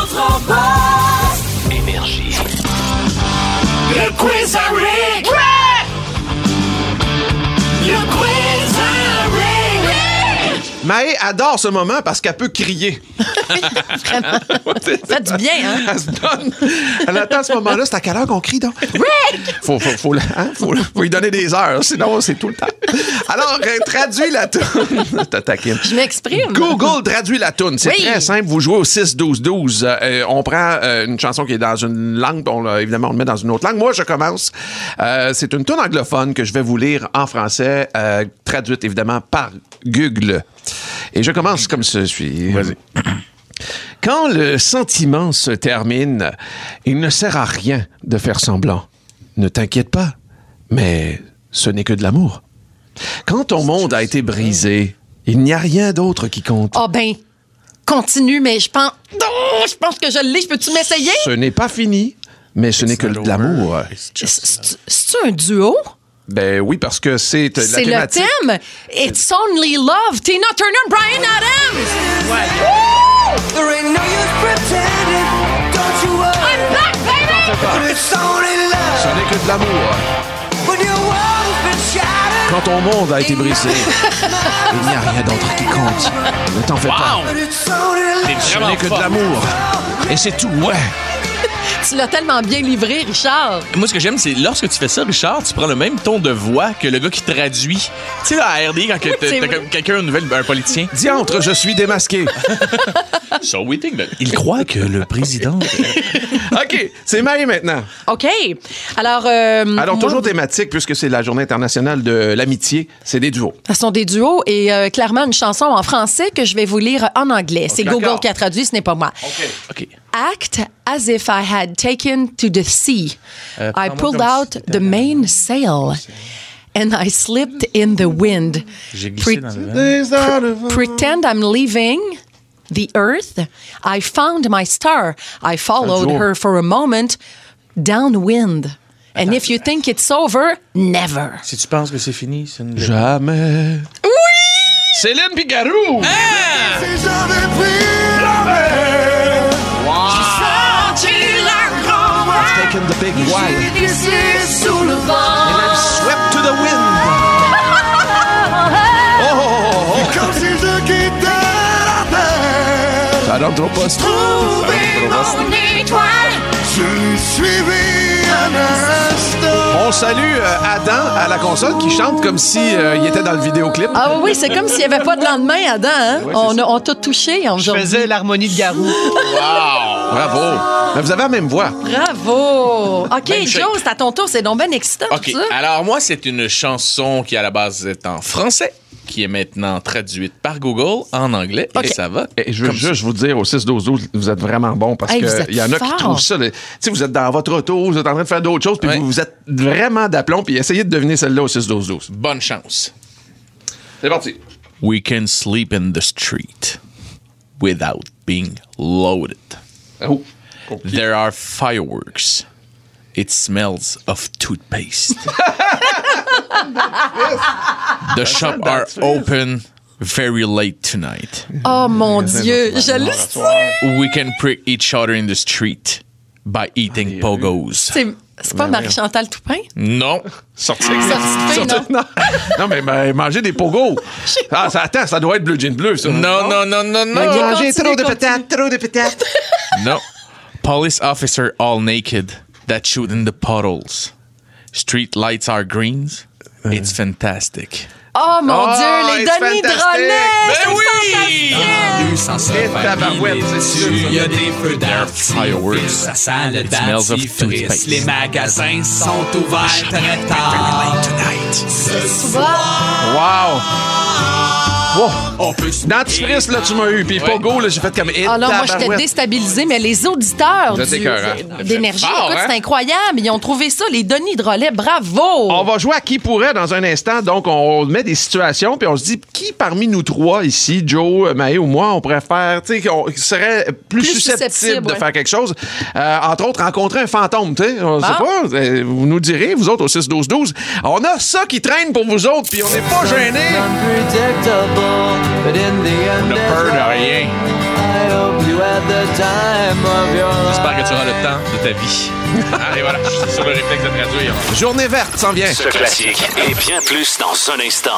Énergie. Le quiz à Rick! Le quiz à Rick! Maë adore ce moment parce qu'elle peut crier. Vraiment. Ça fait du bien, hein? Elle se donne. Elle attend ce moment-là. C'est à quelle heure qu'on crie, donc? Rick! Faut, faut, faut, hein? faut, faut lui donner des heures, sinon c'est tout le temps. Alors, euh, traduis la toune. T'attaquines. Je m'exprime. Google traduit la toune. C'est oui. très simple. Vous jouez au six douze douze. Euh, on prend euh, une chanson qui est dans une langue. On, euh, évidemment, on le met dans une autre langue. Moi, je commence. Euh, c'est une toune anglophone que je vais vous lire en français, euh, traduite évidemment par Google. Et je commence comme ceci. Vas-y. Quand le sentiment se termine, il ne sert à rien de faire semblant. Ne t'inquiète pas, mais ce n'est que de l'amour. Quand ton monde a été brisé, il n'y a rien d'autre qui compte. Ah oh ben, continue, mais je pense... Oh, je pense que je l'ai. Peux-tu m'essayer? Ce n'est pas fini, mais ce n'est que de l'amour. C'est-tu un duo? Ben oui, parce que c'est la c'est thématique. C'est le thème. It's Only Love. Tina Turner, Bryan Adams. Ouais. There ain't no use pretending. Don't you worry. I'm back, baby. It's only love. Ce n'est que de l'amour. When your world's been shattered. Quand ton monde a été brisé, il n'y a rien d'autre qui compte. Ne t'en fais wow. pas. Ce n'est que de l'amour. Et c'est tout, ouais. Tu l'as tellement bien livré, Richard. Moi, ce que j'aime, c'est lorsque tu fais ça, Richard, tu prends le même ton de voix que le gars qui traduit. Tu sais, là, à R D, quand t'as, t'as quelqu'un, une nouvelle, un politicien. Diantre, je suis démasqué. So we think that. Il croit que le président... OK, c'est Marie maintenant. OK. Alors... Euh, Alors, moi, toujours thématique, puisque c'est la Journée internationale de l'amitié, c'est des duos. Ce sont des duos et euh, clairement une chanson en français que je vais vous lire en anglais. Okay, c'est d'accord. Google qui a traduit, ce n'est pas moi. OK. OK. Act as if I had taken to the sea. Euh, I pulled out the mainsail and I slipped in the wind. J'ai glissé dans le vent. Pretend I'm leaving the earth. I found my star. I followed her for a moment downwind. And if you think it's over, never. Si tu penses que c'est fini, c'est une... Jamais. Oui! Céline Pigarou! Ah! Si j'avais pris la mer. Wow! I've taken the big wild. Sous le vent. And I'm swept to the wind. Oh! Comme si je quittais la terre. Ah non, trop pas. Je suivi un instant. On salue euh, Adam à la console qui chante comme si euh, il était dans le vidéoclip. Ah oui, oui, c'est comme s'il n'y avait pas de lendemain, Adam. Hein? Ouais, on, c'est a, on t'a touché en Je faisais l'harmonie de Garou. Wow! Bravo. Mais vous avez la même voix. Bravo. OK, Même Joe, c'est à ton tour. C'est donc bien excitant, OK. tout ça. Alors, moi, c'est une chanson qui, à la base, est en français, qui est maintenant traduite par Google en anglais. OK. Et ça va. Et je veux comme juste vous dire au six douze douze, vous êtes vraiment bon parce Hey, que vous êtes il y en a fort. qui trouvent ça. Tu sais, vous êtes dans votre auto, vous êtes en train de faire d'autres choses, puis Ouais. vous, vous êtes vraiment d'aplomb, puis essayez de deviner celle-là au six douze douze. Bonne chance. C'est parti. We can sleep in the street without being loaded. Oh. There are fireworks. It smells of toothpaste. The shops are open very late tonight. Oh, mon Dieu. Je le sais. We can prick each other in the street by eating pogos. C'est, c'est pas Marie-Chantal Toupin? Non. Sorti. Sorti de non. non, mais ben, manger des pogos. Ah, ça, attends, ça doit être Blue Jean Bleu, ça. Non, non, non, non, non. Ok, Manger continue, trop de continue. patates, trop de patates. No. Police officer all naked that shoot in the puddles. Street lights are greens. It's fantastic. Oh, mon Oh, Dieu, les it's Denis fantastic. Drolet! Ben c'est oui! fantastique! Sans se Et faire tabarouette, mimer c'est sûr, dessus, ça. il y a des feux Fireworks. d'artifice, ça sent le It smells of dentifrice. toothpaste. Les magasins sont ouverts très tard. Ce soir, Wow. Wow. on peut se Dentifrice, là, tu m'as eu. Puis Pogo, là, j'ai fait comme. Ah non, moi, j'étais déstabilisée, mais les auditeurs Vous êtes du- écœurants. d'énergie, Fort, écoute, hein? c'est incroyable. Ils ont trouvé ça, les Denis Drolet. Bravo! On va jouer à qui pourrait dans un instant. Donc, on met des situations, puis on se dit qui parmi nous trois ici, Joe, Maë ou moi, on pourrait faire, tu sais, qu'on serait plus, Plus susceptible, susceptible, de ouais. faire quelque chose. Euh, entre autres, rencontrer un fantôme, tu sais. On sait Ah. pas. euh, Vous nous direz, vous autres, au six douze douze. On a ça qui traîne pour vous autres, puis on n'est pas gênés. On a peur de rien. J'espère que tu auras le temps de ta vie. Allez, voilà, je suis sur le réflexe de traduire. Journée verte s'en vient. Ce classique et bien plus dans un instant.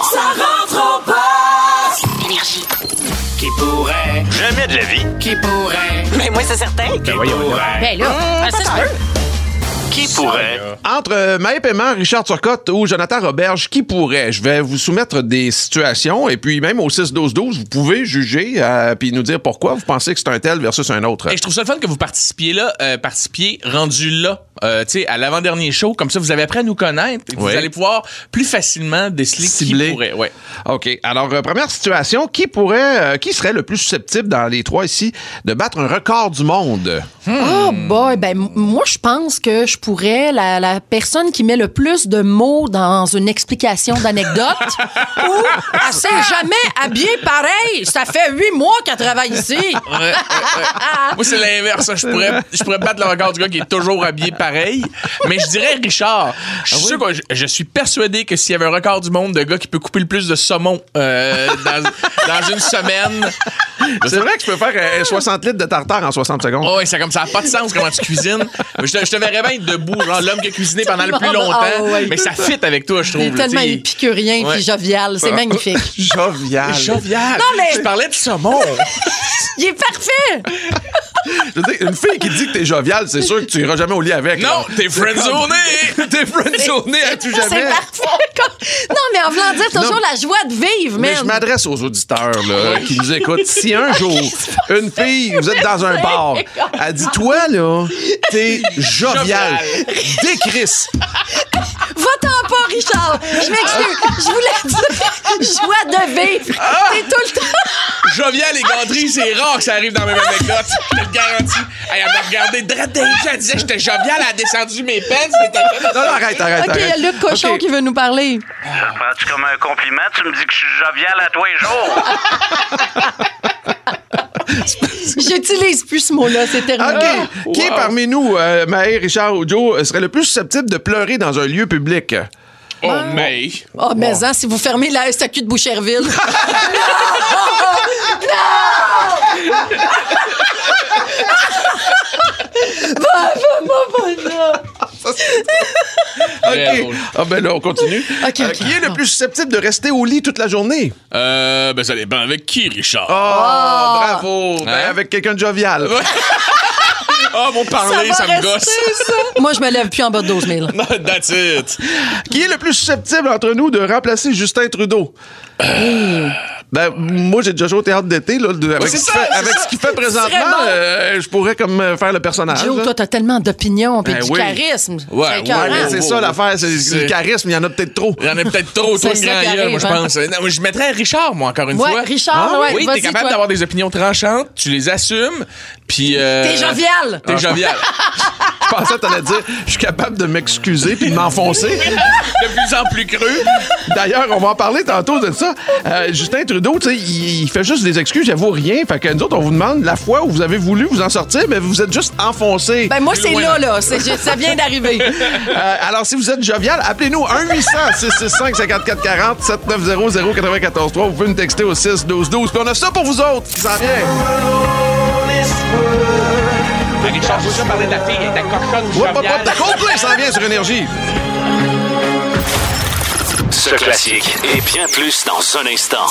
Énergie. Qui pourrait jamais de la vie. Qui pourrait. Mais moi, c'est certain. Qui pourrait. Ben là, ah, ça se peut. Qui pourrait. Entre euh, Maë Paiement, Richard Turcotte ou Jonathan Roberge, qui pourrait? Je vais vous soumettre des situations et puis même au six douze douze, vous pouvez juger euh, puis nous dire pourquoi vous pensez que c'est un tel versus un autre. Et je trouve ça le fun que vous participiez là, euh, participiez rendu là, euh, tu sais, à l'avant-dernier show. Comme ça, vous avez appris à nous connaître. Et Oui. Vous allez pouvoir plus facilement déceler Cibler. qui pourrait. Ouais. OK. Alors, euh, première situation, qui pourrait, euh, qui serait le plus susceptible dans les trois ici de battre un record du monde? Oh boy, ben m- moi je pense que je pourrais la, la personne qui met le plus de mots dans une explication d'anecdote ou elle s'est jamais habillée pareil. Ça fait huit mois qu'elle travaille ici. Ouais, ouais, ouais. Moi, c'est l'inverse. Je pourrais, je pourrais battre le record du gars qui est toujours habillé pareil. Mais je dirais Richard. Je suis sûr que je, je suis persuadé que s'il y avait un record du monde de gars qui peut couper le plus de saumon euh, dans, dans une semaine. C'est vrai que je peux faire euh, soixante litres de tartare en soixante secondes. Oh, ouais, c'est comme ça n'a pas de sens comment tu cuisines. Je te, je te verrais bien être debout, genre l'homme qui a cuisiné pendant le plus longtemps. Ah, ouais. Mais ça fit avec toi, je trouve. Il est tellement tu sais. épicurien Ouais. puis jovial. C'est magnifique. Jovial. Jovial. Non, mais- Je parlais de saumon. Il est parfait. Je veux dire, une fille qui dit que t'es jovial, c'est sûr que tu iras jamais au lit avec. Non, là. t'es friendzoné. T'es friendzoné à tout jamais. C'est parfait. Non, mais en voulant dire toujours Non. la joie de vivre, Mais man. je m'adresse aux auditeurs là, qui nous écoutent. Si un jour, une fille, vous êtes dans un bar, elle dit, toi, là, t'es jovial. Décrisse. Va-t'en pas, Richard. Je m'excuse. Je voulais dire joie de vivre. T'es tout le temps. Jovial et gâterie, c'est rare que ça arrive dans la même anecdote. Je te le garantis. Hey, elle m'a regardé droit dans les yeux, elle disait que j'étais jovial, elle a descendu mes peines. C'était Non, non, arrête, arrête, OK, il y arrête. a Luc Cochon OK. qui veut nous parler. Ça prend-tu comme un compliment? Tu me dis que je suis jovial à tous les jours. J'utilise plus ce mot-là, c'est terminé. OK. Qui parmi nous, euh, Maë, Richard ou Joe, serait le plus susceptible de pleurer dans un lieu public? Oh, mais. Oh, mais hein, si vous fermez la S A Q de Boucherville. Non! Non! Va, va, va, va, OK. Ah ben là, on continue. Okay, euh, okay. Qui est le plus susceptible de rester au lit toute la journée? Euh, ben ça dépend avec qui, Richard? Oh, Oh. bravo. Ben, Hein? avec quelqu'un de jovial. Ah, mon parler, ça, va me gosse. rester, ça. Moi, je me lève plus en bas de douze mille. That's it. Qui est le plus susceptible entre nous de remplacer Justin Trudeau? Hey. Ben, moi, j'ai déjà joué au théâtre d'été, là, de- avec, c'est ce ça, qu'il fait, c'est avec ça. ce qu'il fait présentement. serait bon. euh, je pourrais comme euh, faire le personnage. Joe, là. toi, t'as tellement d'opinions et Ben du oui. charisme. Ouais, C'est ouais, écœurant. Ouais, c'est Oh, ça oh, l'affaire, c'est c'est- le charisme, il y en a peut-être trop. Il y en a peut-être trop, toi, C'est le ça grand qui gueule, arrive, moi, je hein. pense. Non, moi, je mettrais Richard, moi, encore une Ouais, fois. Richard, Ah, ouais, oui, vas-y, t'es capable toi. d'avoir des opinions tranchantes, tu les assumes, puis... euh, T'es jovial. T'es jovial. Je pensais que t'allais dire, je suis capable de m'excuser puis de m'enfoncer. De plus en plus creux. D'ailleurs, on va en parler tantôt de ça. Euh, Justin Trudeau, tu sais, il, il fait juste des excuses, j'avoue rien. Fait que nous autres, on vous demande la fois où vous avez voulu vous en sortir, mais vous êtes juste enfoncé. Ben, moi, Plus c'est loin. là, là. C'est- Ça vient d'arriver. Euh, alors, si vous êtes jovial, appelez-nous un huit cents, six six cinq, cinq quatre quatre zéro, sept neuf zéro, zéro neuf un trois trois. Vous pouvez nous texter au six douze douze. Puis on a ça pour vous autres qui s'en vient. Richard, je veux juste parler de la fille avec la cochonne du Hop, hop, hop, jovial. de Coldplay s'en vient sur Énergie. Ce classique et bien plus dans un instant.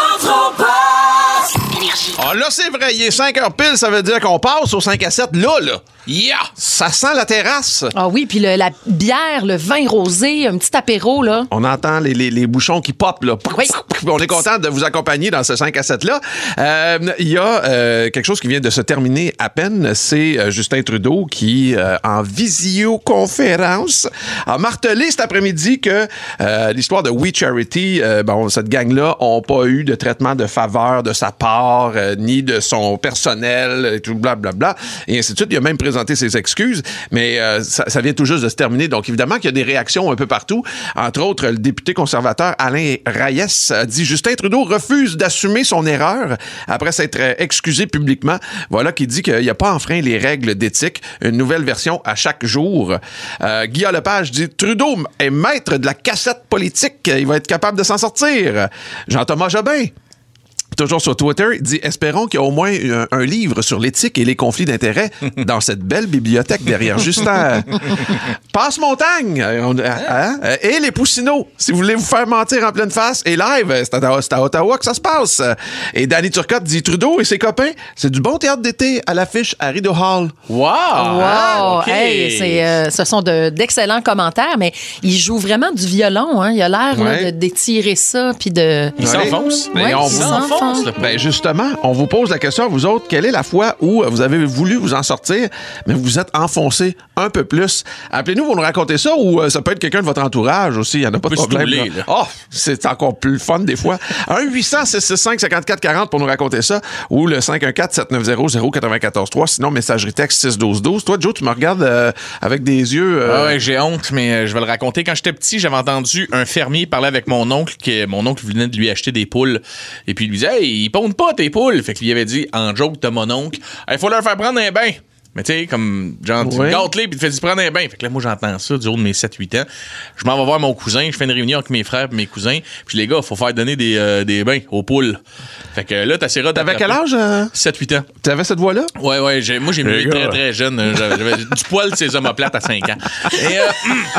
Ah là, c'est vrai, il est cinq heures pile, ça veut dire qu'on passe au cinq à sept là, là. Yeah! Ça sent la terrasse. Ah oui, puis le- la bière, le vin rosé, un petit apéro, là. On entend les, les, les bouchons qui popent, là. Oui. On est content de vous accompagner dans ce cinq à sept-là. Euh, Il y a euh, quelque chose qui vient de se terminer à peine. C'est euh, Justin Trudeau qui, euh, en visioconférence, a martelé cet après-midi que euh, l'histoire de We Charity, euh, bon, cette gang-là n'a pas eu de traitement de faveur de sa part, euh, ni de son personnel, et tout blablabla, et ainsi de suite. Il a même présenté ses excuses, mais euh, ça, ça vient tout juste de se terminer. Donc, évidemment qu'il y a des réactions un peu partout. Entre autres, le député conservateur Alain Reyes a dit « Justin Trudeau refuse d'assumer son erreur après s'être euh, excusé publiquement. » Voilà qui dit qu'il n'a pas enfreint les règles d'éthique. Une nouvelle version à chaque jour. Euh, Guillaume Lepage dit « Trudeau est maître de la cassette politique. Il va être capable de s'en sortir. » Jean-Thomas Jobin, toujours sur Twitter, il dit « Espérons qu'il y a au moins un, un livre sur l'éthique et les conflits d'intérêts dans cette belle bibliothèque derrière Justin. » Passe-Montagne euh, on- euh, hein? Euh, et les Poussinots, si vous voulez vous faire mentir en pleine face, et live, euh, c'est à, c'est à Ottawa que ça se passe. Et Danny Turcotte dit « Trudeau et ses copains, c'est du bon théâtre d'été à l'affiche à Rideau Hall. » Wow! Wow! OK. Hey, c'est, euh, ce sont de- d'excellents commentaires, mais il joue vraiment du violon. Hein? Il a l'air là, Ouais. de- d'étirer ça, puis de... Il s'enfonce. Mais Ouais, on il vous- s'enfonce. le Ben justement, on vous pose la question à vous autres, quelle est la fois où vous avez voulu vous en sortir, mais vous vous êtes enfoncé un peu plus? Appelez-nous pour nous raconter ça, ou euh, ça peut être quelqu'un de votre entourage aussi, il n'y en a pas de peut se problème. stouler, là. là. Oh, c'est encore plus fun des fois. un huit cents, six six cinq, cinq quatre quatre zéro pour nous raconter ça, ou le cinq un quatre, sept neuf zéro, zéro neuf un trois, sinon messagerie texte six douze douze. Toi, Joe, tu me regardes euh, avec des yeux... euh, Ah ouais, j'ai honte, mais euh, je vais le raconter. Quand j'étais petit, j'avais entendu un fermier parler avec mon oncle, que mon oncle venait de lui acheter des poules. Et puis il lui disait, hey, ils pondent pas tes poules. Fait qu'il lui avait dit, en joke de mon oncle, il faut leur faire prendre un bain. Mais tu sais, comme, genre, tu Ouais. gâtes-les puis tu te fais prendre un bain. Fait que là, moi, j'entends ça du haut de mes sept huit ans. Je m'en vais voir mon cousin, je fais une réunion avec mes frères et mes cousins. Puis les gars, faut faire donner des, euh, des bains aux poules. Fait que là, t'essaieras T'avais d'attraper. quel âge? euh? sept huit ans. T'avais cette voix-là? Ouais, ouais, j'ai- moi, j'ai Les mûri gars. très, très jeune. Euh, J'avais j'avais du poil de ces omoplates à cinq ans. Et euh,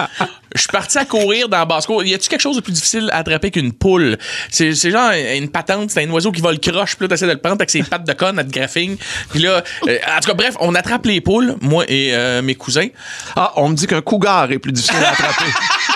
je suis parti à courir dans la basse-cour. Y a-tu quelque chose de plus difficile à attraper qu'une poule? C'est c'est genre une patente, c'est un oiseau qui vole croche, puis là, t'essaies de le prendre avec ses pattes de conne à te graphing. Puis là, euh, en tout cas, bref, on attrape les poules, moi et euh, mes cousins. Ah, on me dit qu'un cougar est plus difficile à attraper.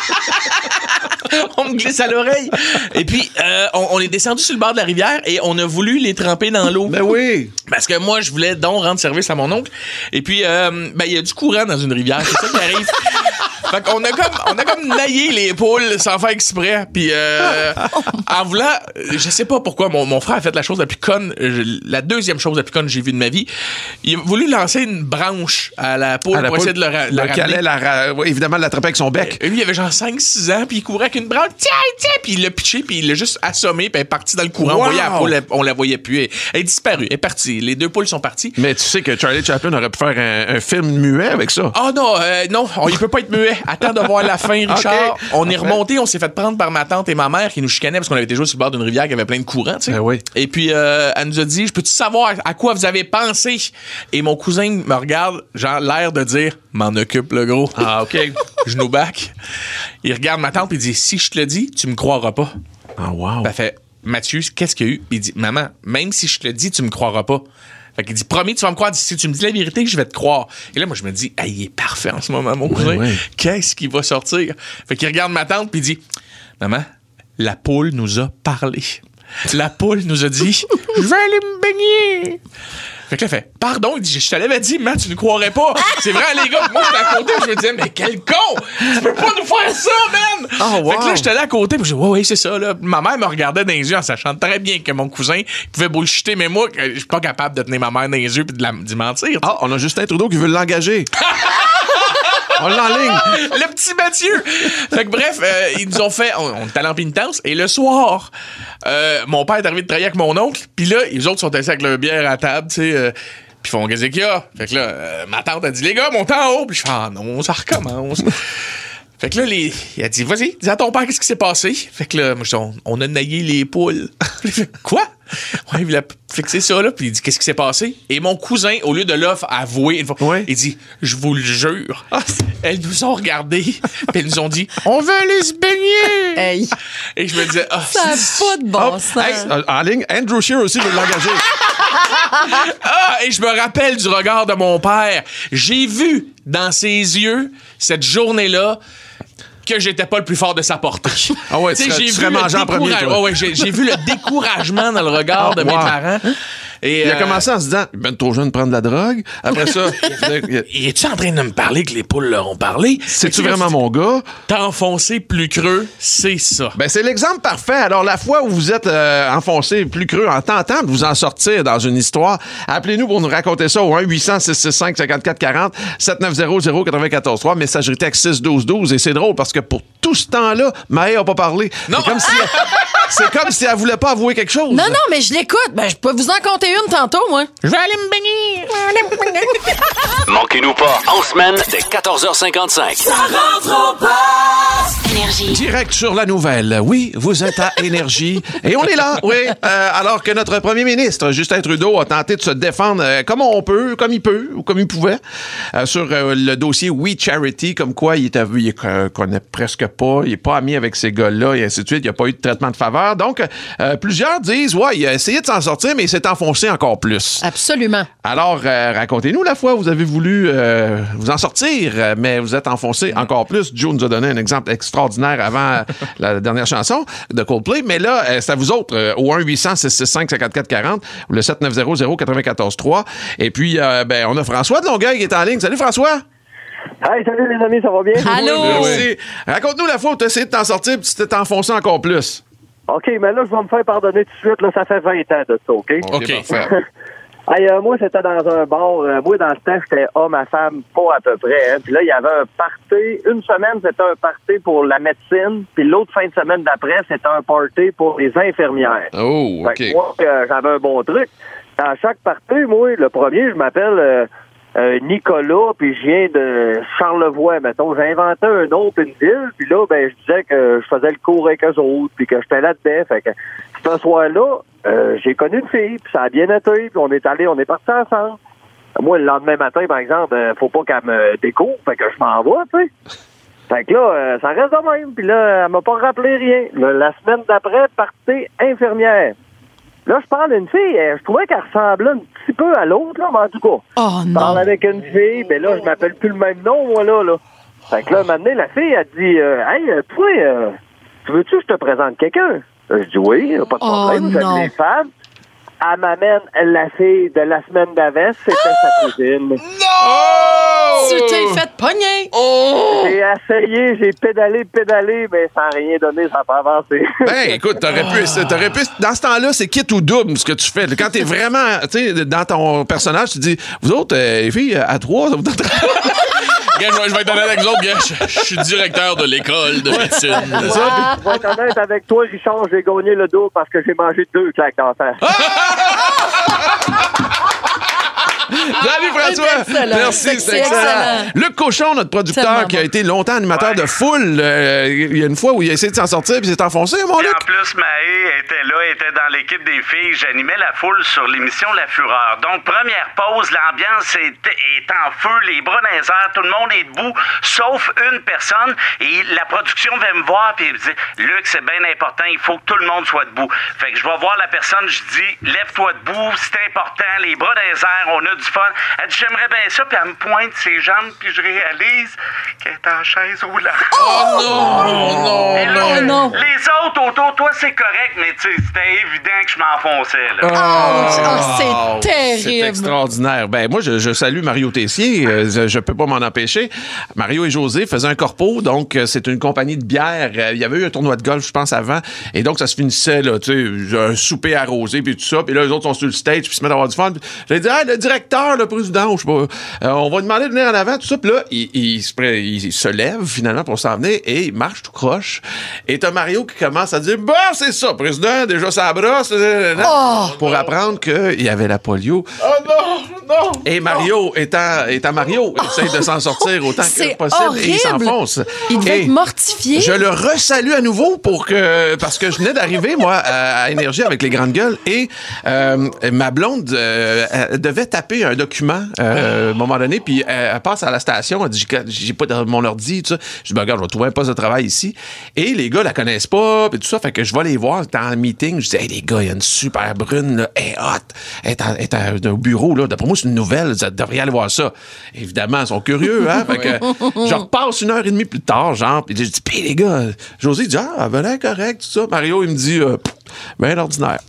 On me glisse à l'oreille. Et puis, euh, on, on est descendu sur le bord de la rivière et on a voulu les tremper dans l'eau. Ben oui! Parce que moi, je voulais donc rendre service à mon oncle. Et puis, euh, ben, il y a du courant dans une rivière. C'est ça qui arrive. Fait qu'on a comme, on a comme naillé les poules sans faire exprès. Puis, euh, en voulant, je sais pas pourquoi, mon, mon frère a fait la chose la plus conne, je- la deuxième chose la plus conne que j'ai vue de ma vie. Il a voulu lancer une branche à la poule À la pour poule, essayer de le, ra- la donc, il ramener. allait la ra- ouais, évidemment l'attraper avec son bec. Et lui, il avait genre cinq six ans, puis il courait avec une branche, tiens, tiens, puis il l'a pitché, puis il l'a juste assommé, puis elle est partie dans le courant. Wow. On voyait la poule, elle, on la voyait plus. Elle, elle est disparue, elle est partie. Les deux poules sont parties. Mais tu sais que Charlie Chaplin aurait pu faire un, un film muet avec ça. Ah oh non, euh, non, on, il peut pas être muet. Attends de voir la fin, Richard. Okay. On est remonté, on s'est fait prendre par ma tante et ma mère qui nous chicanaient parce qu'on avait été joué sur le bord d'une rivière qui avait plein de courant, tu sais. Ben oui. Et puis, euh, elle nous a dit, je peux-tu savoir à quoi vous avez pensé? Et mon cousin me regarde, genre, l'air de dire, m'en occupe, le gros. Ah, OK. Genou back. Il regarde ma tante et il dit, si je te le dis, tu me croiras pas. Ah, wow. Elle fait, Mathieu, qu'est-ce qu'il y a eu? Il dit, maman, même si je te le dis, tu me croiras pas. Fait qu'il dit, promis, tu vas me croire. Si tu me dis la vérité, je vais te croire. Et là, moi, je me dis, hey, il est parfait en ce moment, mon cousin. Ouais, ouais. Qu'est-ce qui va sortir? Fait qu'il regarde ma tante puis il dit, maman, la poule nous a parlé. La poule nous a dit, je vais aller me baigner. Fait que là, fait, pardon, il dit, je te l'avais dit, Matt, tu ne croirais pas. C'est vrai, les gars, moi, j'étais à côté, je me disais, mais quel con! Tu peux pas nous faire ça, man! Oh, wow. Fait que là, j'étais là à côté, puis je dis, ouais, ouais, c'est ça, là. Ma mère me regardait dans les yeux en sachant très bien que mon cousin pouvait bullshiter, mais moi, je suis pas capable de tenir ma mère dans les yeux puis de la d'y mentir. Ah, on a Justin Trudeau qui veut l'engager. On l'enligne. Le petit Mathieu. Fait que bref, euh, ils nous ont fait... On, on est allé en pénitence. Et le soir, euh, mon père est arrivé de travailler avec mon oncle. Puis là, les autres sont assis avec leur bière à table, tu sais... Euh, puis ils font, qu'est-ce qu'il y a? Fait que là, euh, ma tante a dit, les gars, montez en haut. Puis je fais, ah non, ça recommence. Fait que là, les, il a dit, vas-y, dis à ton père qu'est-ce qui s'est passé. Fait que là, moi, je dis, on, on a naillé les poules. Quoi? Ouais, il a fixé ça, là, puis il dit, qu'est-ce qui s'est passé? Et mon cousin, au lieu de l'offre avouer, une fois, ouais. il dit, je vous le jure, elles nous ont regardés, puis elles nous ont dit, on veut aller se baigner! Hey. Et je me disais, oh, ça n'a pas de bon oh, sens. Hey, en ligne, Andrew Scheer aussi veut l'engager. Ah, et je me rappelle du regard de mon père. J'ai vu dans ses yeux, cette journée-là, que j'étais pas le plus fort de sa portée. Ah ouais, tu serais, tu serais mangé en premier, toi. Oh ouais, j'ai, j'ai vu le découragement dans le regard oh, de wow. mes parents. Et il a euh... commencé en se disant, ben trop jeune de prendre de la drogue. Après ça, es-tu en train de me parler que les poules leur ont parlé? C'est-tu vraiment dit, mon gars? T'as enfoncé plus creux, c'est ça. Ben c'est l'exemple parfait. Alors la fois où vous êtes euh, enfoncé plus creux en tentant de vous en sortir dans une histoire, appelez-nous pour nous raconter ça au un huit cents six six cinq cinquante-quatre quarante sept neuf zéro zéro quatre-vingt-quatorze trois messagerie texte six douze douze et c'est drôle parce que pour tout ce temps-là, Maë a pas parlé. Non. C'est comme si c'est comme si elle voulait pas avouer quelque chose. Non non, mais je l'écoute. Ben je peux vous en compter une tantôt, moi. Je vais aller me baigner. Manquez-nous pas, en semaine, dès quatorze heures cinquante-cinq. Ça rentre au poste. Énergie. Direct sur la nouvelle. Oui, vous êtes à Énergie. Et on est là, oui. Euh, alors que notre premier ministre, Justin Trudeau, a tenté de se défendre euh, comme on peut, comme il peut, ou comme il pouvait, euh, sur euh, le dossier We Charity, comme quoi il est vu, il euh, connaît presque pas, il est pas ami avec ces gars-là, et ainsi de suite. Il n'y a pas eu de traitement de faveur. Donc, euh, plusieurs disent, ouais, il a essayé de s'en sortir, mais il s'est enfoncé encore plus. Absolument. Alors, euh, racontez-nous la fois où vous avez voulu euh, vous en sortir, euh, mais vous êtes enfoncé encore plus. Joe nous a donné un exemple extraordinaire avant la dernière chanson de Coldplay, mais là, euh, c'est à vous autres, euh, au un huit cents six six cinq cinquante-quatre quarante ou le sept neuf zéro zéro quatre-vingt-quatorze trois. Et puis, euh, ben, on a François de Longueuil qui est en ligne. Salut François! Hey, salut les amis, ça va bien? Allô! Merci. Raconte-nous la fois où tu as essayé de t'en sortir et tu t'es enfoncé encore plus. OK, mais là, je vais me faire pardonner tout de suite. Là, ça fait vingt ans de ça, OK? OK, okay. Parfait. Hey, euh, moi, c'était dans un bar. Euh, moi, dans ce temps, j'étais homme à femme, pas à peu près. Hein. Puis là, il y avait un party. Une semaine, c'était un party pour la médecine. Puis l'autre fin de semaine d'après, c'était un party pour les infirmières. Oh, OK. Fait que moi, euh, j'avais un bon truc. Dans chaque party, moi, le premier, je m'appelle euh, euh, Nicolas, puis je viens de Charlevoix, mettons. J'ai inventé un nom puis une ville. Puis là, ben, je disais que je faisais le cours avec eux autres, puis que j'étais là-dedans. Fait que ce soir-là, Euh, j'ai connu une fille, puis ça a bien été, puis on est allé, on est partis ensemble. Moi, le lendemain matin, par exemple, euh, faut pas qu'elle me découvre, fait que je m'en vais, tu sais. Fait que là, euh, ça reste de même, puis là, elle m'a pas rappelé rien. Le, la semaine d'après, partie infirmière. Là, je parle d'une fille, euh, je trouvais qu'elle ressemblait un petit peu à l'autre, là, mais en tout cas. Oh non! Je parle avec une fille, mais là, je m'appelle plus le même nom, moi, là, là. Fait que là, maintenant, la fille, elle dit, euh, hey, toi, euh, tu veux-tu que je te présente quelqu'un? Je dis oui, pas de problème, oh, j'aime les femmes. Elle m'amène la fille de la semaine d'avant, c'était ah! sa cousine. Non! Tu t'es fait pogner! Oh! J'ai essayé, j'ai pédalé, pédalé, mais ça n'a rien donné, ça n'a pas avancé. Ben, écoute, t'aurais pu, t'aurais pu, dans ce temps-là, c'est quitte ou double ce que tu fais. Quand t'es vraiment, tu sais, dans ton personnage, tu dis, vous autres, euh, les filles, à trois, ça vous donne... Gars, je vais- je vais être honnête avec vous autres, gars. Je je suis directeur de l'école de médecine. Ouais, pour être honnête avec toi, Richard, j'ai gagné le dos parce que j'ai mangé deux claques d'enfer. Salut François! C'est excellent. Merci, C'est c'est excellent. excellent. Luc Cochon, notre producteur, Tellement qui a bon. été longtemps animateur de foule, euh, il y a une fois où il a essayé de s'en sortir puis il s'est enfoncé, mon Et Luc. en plus, Maë était là, était dans l'équipe des filles. J'animais la foule sur l'émission La Fureur. Donc, première pause, l'ambiance est, est en feu, les bras dans les airs, tout le monde est debout, sauf une personne. Et la production vient me voir puis elle me dit, Luc, c'est bien important, il faut que tout le monde soit debout. Fait que je vais voir la personne, je dis, lève-toi debout, c'est important, les bras dans les airs, on a du fun. Elle dit, j'aimerais bien ça, puis elle me pointe ses jambes, puis je réalise qu'elle est en chaise roulante. Oh non, non, Et là, Oh non. les autres autour, toi, c'est correct, mais tu sais, c'était évident que je m'enfonçais, là. Oh, oh, c'est C'est terrible. extraordinaire. Ben moi, je, je salue Mario Tessier. Euh, Je, je peux pas m'en empêcher. Mario et José faisaient un corpo, donc euh, c'est une compagnie de bière. Euh, Il y avait eu un tournoi de golf, je pense, avant, et donc ça se finissait là, tu sais, un souper arrosé puis tout ça. Puis là, les autres sont sur le stage puis se mettent à avoir du fun. Puis j'ai dit, ah, le directeur, le président, je sais pas, euh, on va demander de venir en avant, tout ça. Puis là, il, il, se, pré- il se lève finalement pour s'en venir et il marche tout croche. Et t'as Mario qui commence à dire, bah, c'est ça, président, déjà ça brosse, euh, Oh! pour apprendre qu'il y avait la polio. Oh non, non. Et Mario, étant, étant Mario, essaye de s'en sortir autant que C'est possible et il horrible. s'enfonce. Il devait Et être mortifié. je le resalue à nouveau pour que, parce que je venais d'arriver, moi, à, à Énergie avec les grandes gueules et euh, ma blonde euh, elle devait taper un document euh, à un moment donné, puis elle, elle passe à la station, elle dit, j'ai, j'ai pas de mon ordi, tout ça. Je dis, ben, regarde, je vais trouver un poste de travail ici. Et les gars la connaissent pas, puis tout ça, fait que je vais les voir, t'es en meeting, je dis, hey, les gars, il y a une super brune, là, elle est hot, elle est, en- elle est en- au bureau, là, d'après moi, c'est une nouvelle, vous devriez aller voir ça. Évidemment, ils sont curieux, hein, fait que je repasse une heure et demie plus tard, genre, puis je dis, pis les gars, José dit, ah, elle avait l'air correct, tout ça. Mario, il me dit, euh, ben ordinaire.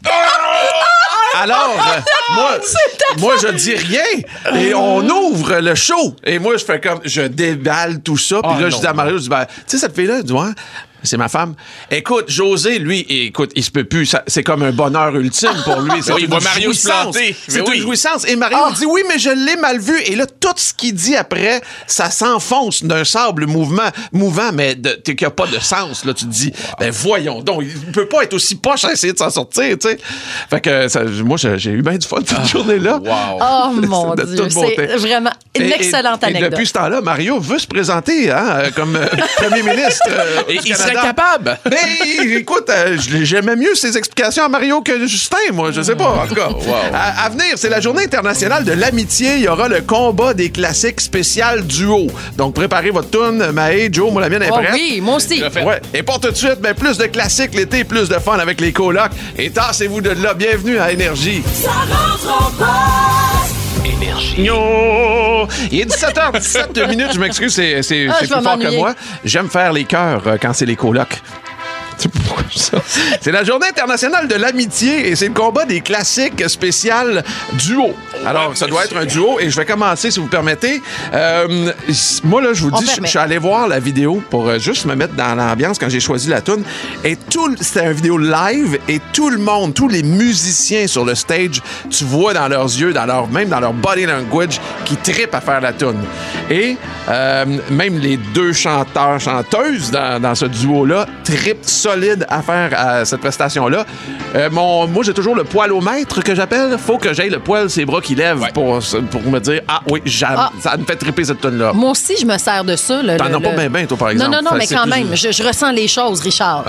Alors, euh, moi, moi, je dis rien et on ouvre le show. Et moi, je fais comme, je déballe tout ça. Puis Oh, là, non, je dis à Mario, je dis, ben, tu sais, cette fille-là, elle dit, ouais, c'est ma femme. Écoute, José, lui, écoute, il se peut plus. Ça- c'est comme un bonheur ultime pour lui. C'est Oui, il une voit Mario se jouissance. planter. C'est Mais oui. une jouissance. Et Mario dit, oui, mais je l'ai mal vu. Et là, tout ce qu'il dit après, ça s'enfonce d'un sable mouvement, mouvant, mais de, t'es- qui a pas de sens. Là, tu te dis, ben voyons donc, il peut pas être aussi poche à essayer de s'en sortir, tu sais. Fait que ça, moi, j'ai j'ai eu bien du fun cette journée-là. Wow. Oh mon De Dieu, toute beauté. c'est vraiment une Et- et- excellente et anecdote. depuis ce temps-là, Mario veut se présenter hein, euh, comme euh, premier ministre. euh, Et du il serait Canada. capable. Mais écoute, euh, je- j'aimais mieux ses explications à Mario que Justin, moi, je sais pas, en tout cas. À, à venir, c'est la journée internationale de l'amitié. Il y aura le combat des classiques spécial duo. Donc, préparez votre toune, Maë, Joe, moi, la mienne est Oh prête. oui, moi aussi. Ouais. Et pour tout de suite, ben, plus de classiques l'été, plus de fun avec les colocs. Et tassez-vous de là. Bienvenue à Énergie. Ça rentre en passe. Énergie. Yo! Il est dix-sept heures dix-sept minutes, je m'excuse, c'est, c'est, Ah, c'est je vais plus fort que m'ennuyer. moi. J'aime faire les chœurs euh, quand c'est les colocs. C'est pourquoi ça? C'est la journée internationale de l'amitié et c'est le combat des classiques spécial duo. Alors, ça doit être un duo et je vais commencer, si vous permettez. Euh, moi, là, je vous On dis, je, permet. je suis allé voir la vidéo pour euh, juste me mettre dans l'ambiance quand j'ai choisi la tune. Et tout, le- c'était une vidéo live et tout le monde, tous les musiciens sur le stage, tu vois dans leurs yeux, dans leur, même dans leur body language, qui trippent à faire la tune. Et euh, même les deux chanteurs, chanteuses dans, dans ce duo-là, trippent solide à faire à cette prestation-là. Euh, mon, moi, j'ai toujours le poil au maître que j'appelle. Faut que j'aille le poil, ses bras qui lèvent pour, pour me dire, ah oui, j'aime. Ah. Ça me fait tripper cette tune-là. Moi aussi, je me sers de ça. le- T'en le- as pas le- bien, bien, toi, par exemple. Non, non, non, Fait mais que c'est quand plus- même, je, je ressens les choses, Richard.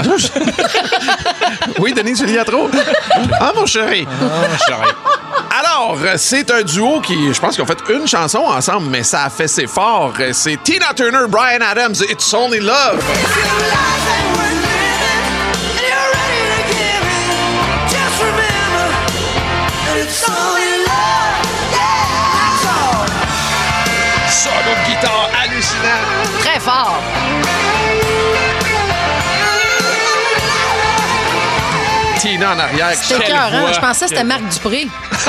Oui, Denise Filiatro. Ah, mon chéri. Alors, euh, c'est un duo qui, je pense qu'ils ont fait une chanson ensemble, mais ça a fait ses forts. Euh, C'est Tina Turner, Bryan Adams, It's Only Love. Solo de guitare hallucinant. Très fort. Tina en arrière. C'était Quelle cœur, hein? voix. Je pensais que c'était Marc Dupré.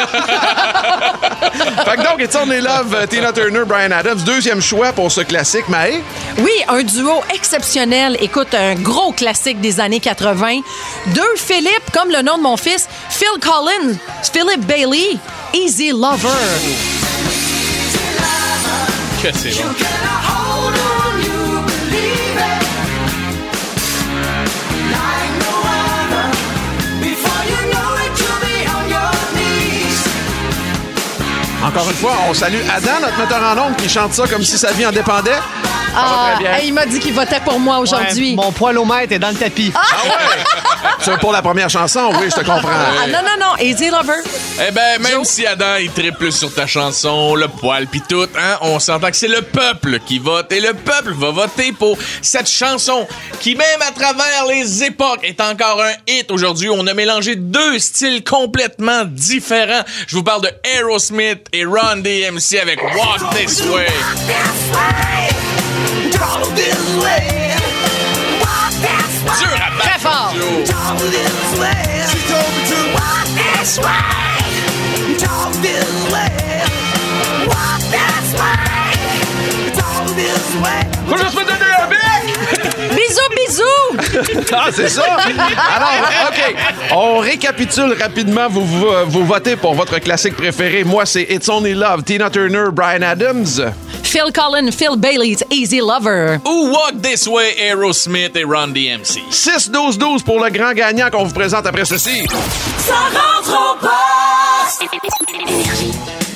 Fait que donc, It's Only Love, euh, Tina Turner, Bryan Adams. Deuxième choix pour ce classique, Maë. Oui, un duo exceptionnel. Écoute, un gros classique des années quatre-vingt. Deux Philippe, comme le nom de mon fils, Phil Collins, Philip Bailey, Easy Lover. Que c'est bon. encore une fois, on salue Adam, notre metteur en ondes, qui chante ça comme si sa vie en dépendait. Ah, hey, il m'a dit qu'il votait pour moi aujourd'hui. Ouais, mon poilomètre est dans le tapis. Ah ouais? C'est pour la première chanson, oui, je te comprends. Ah, non, non, non, Easy Lover. Eh ben, même Joe. Si Adam, il triple plus sur ta chanson, le poil pis tout, hein, on s'entend que c'est le peuple qui vote et le peuple va voter pour cette chanson qui, même à travers les époques, est encore un hit aujourd'hui. On a mélangé deux styles complètement différents. Je vous parle de Aerosmith et Run D M C avec Walk This Way. Dur à battre. Très fort. Faut juste me donner un bec! Bisous, bisous! Ah, c'est ça? Alors, OK. On récapitule rapidement. Vous, vous, vous votez pour votre classique préféré. Moi, c'est It's Only Love, Tina Turner, Bryan Adams. Phil Collins, Phil Bailey's Easy Lover. Ou Walk This Way, Aerosmith et Run D M C. six douze douze pour le grand gagnant qu'on vous présente après ceci. Ça rentre au poste. Énergie.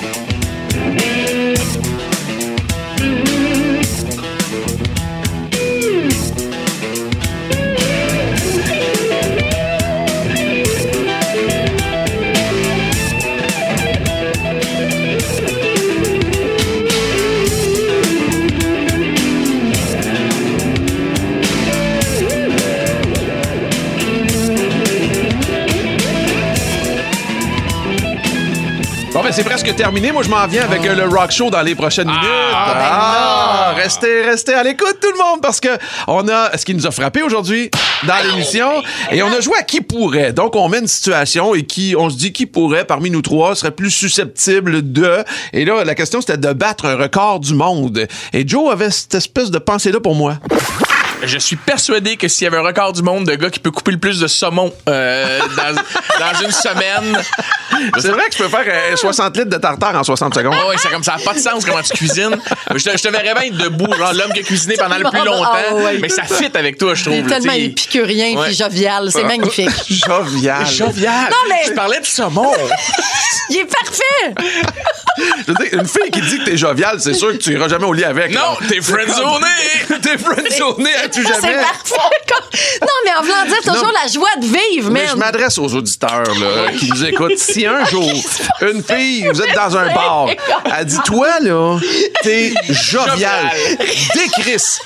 Bon, ben, c'est presque terminé. Moi, je m'en viens avec euh, le rock show dans les prochaines minutes. Ah, ben Ah, non. restez, restez à l'écoute, tout le monde, parce que on a ce qui nous a frappé aujourd'hui dans l'émission. Et on a joué à qui pourrait. Donc, on met une situation et qui, on se dit qui pourrait, parmi nous trois, serait plus susceptible de. Et là, la question, c'était de battre un record du monde. Et Joe avait cette espèce de pensée-là pour moi. Je suis persuadé que s'il y avait un record du monde de gars qui peut couper le plus de saumon euh, dans, dans une semaine... C'est vrai que je peux faire euh, soixante litres de tartare en soixante secondes. Oh, oui, c'est comme ça n'a pas de sens comment tu cuisines. Je te, je te verrais bien être debout, genre l'homme qui a cuisiné pendant le plus longtemps. Ah, ouais. Mais ça fit avec toi, je trouve. Il est tellement t'sais. épicurien Ouais. et jovial. C'est magnifique. Jovial. Jovial. Non, mais- Je parlais de saumon. Il est parfait. Je veux dire, une fille qui dit que t'es jovial, c'est sûr que tu iras jamais au lit avec. Non, là. t'es friendzoné. T'es friendzoné, as-tu Ça, jamais? c'est parfait. Non, mais en voulant dire toujours Non. la joie de vivre, Mais je man. m'adresse aux auditeurs là, qui nous écoutent. Si un jour, une fille, vous êtes dans un bar, elle dit, toi, là, t'es jovial. Décrisse.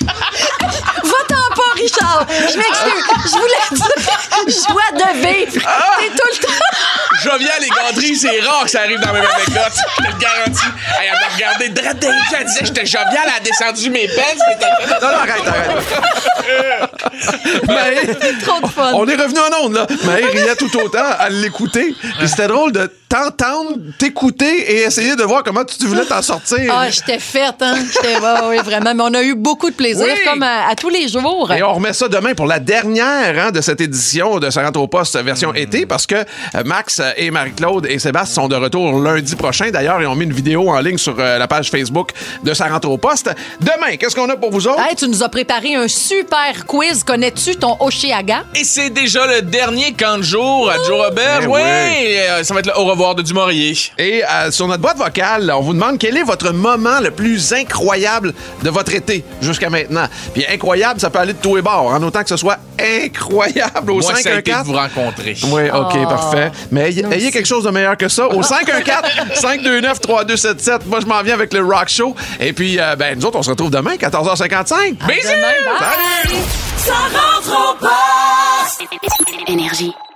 Va-t'en pas, Richard. Je m'excuse. Je voulais dire joie de vivre. C'est tout le temps. Jovial et gâterie, c'est rare que ça arrive dans la même anecdote. Je te le garantis. Hey, elle m'a regardé drette dans les yeux, elle disait que j'étais jovial, elle a descendu mes peines. Non, non, arrête, arrête. Mais, C'est trop de fun. on est revenu en onde, là. Mais elle riait tout autant à l'écouter. Puis c'était drôle de t'entendre, t'écouter et essayer de voir comment tu, tu voulais t'en sortir. Ah, j'étais faite, hein. J'étais, ouais, oui, vraiment. Mais on a eu beaucoup de plaisir, Oui. comme à, à tous les jours. Et on remet ça demain pour la dernière hein, de cette édition de Ça rentre au poste version été parce que euh, Max et Marie-Claude et Sébastien sont de retour lundi prochain. D'ailleurs, ils ont mis une vidéo en ligne sur euh, la page Facebook de Ça rentre au poste. Demain, qu'est-ce qu'on a pour vous autres? Hey, tu nous as préparé un super quiz. Connais-tu ton Oshéaga? Et c'est déjà le dernier camp de jour à Joe Robert. Eh Oui, oui. euh, ça va être le au revoir de Dumouriez. Et euh, sur notre boîte vocale, on vous demande quel est votre moment le plus incroyable de votre été jusqu'à maintenant. Puis incroyable, ça peut aller de tous les bords, en autant que ce soit incroyable au Moi, cinq ça a un été de quatre. vous rencontrer. Oui, OK, Oh. parfait. Mais ayez, ayez quelque chose de meilleur que ça. Au cinq un quatre, cinq deux neuf, trois deux sept sept. Moi, je m'en viens avec le Rock Show. Et puis, euh, ben, nous autres, on se retrouve demain, quatorze heures cinquante-cinq. Bisous! Demain, bye. Salut! Ça rentre au poste. Énergie.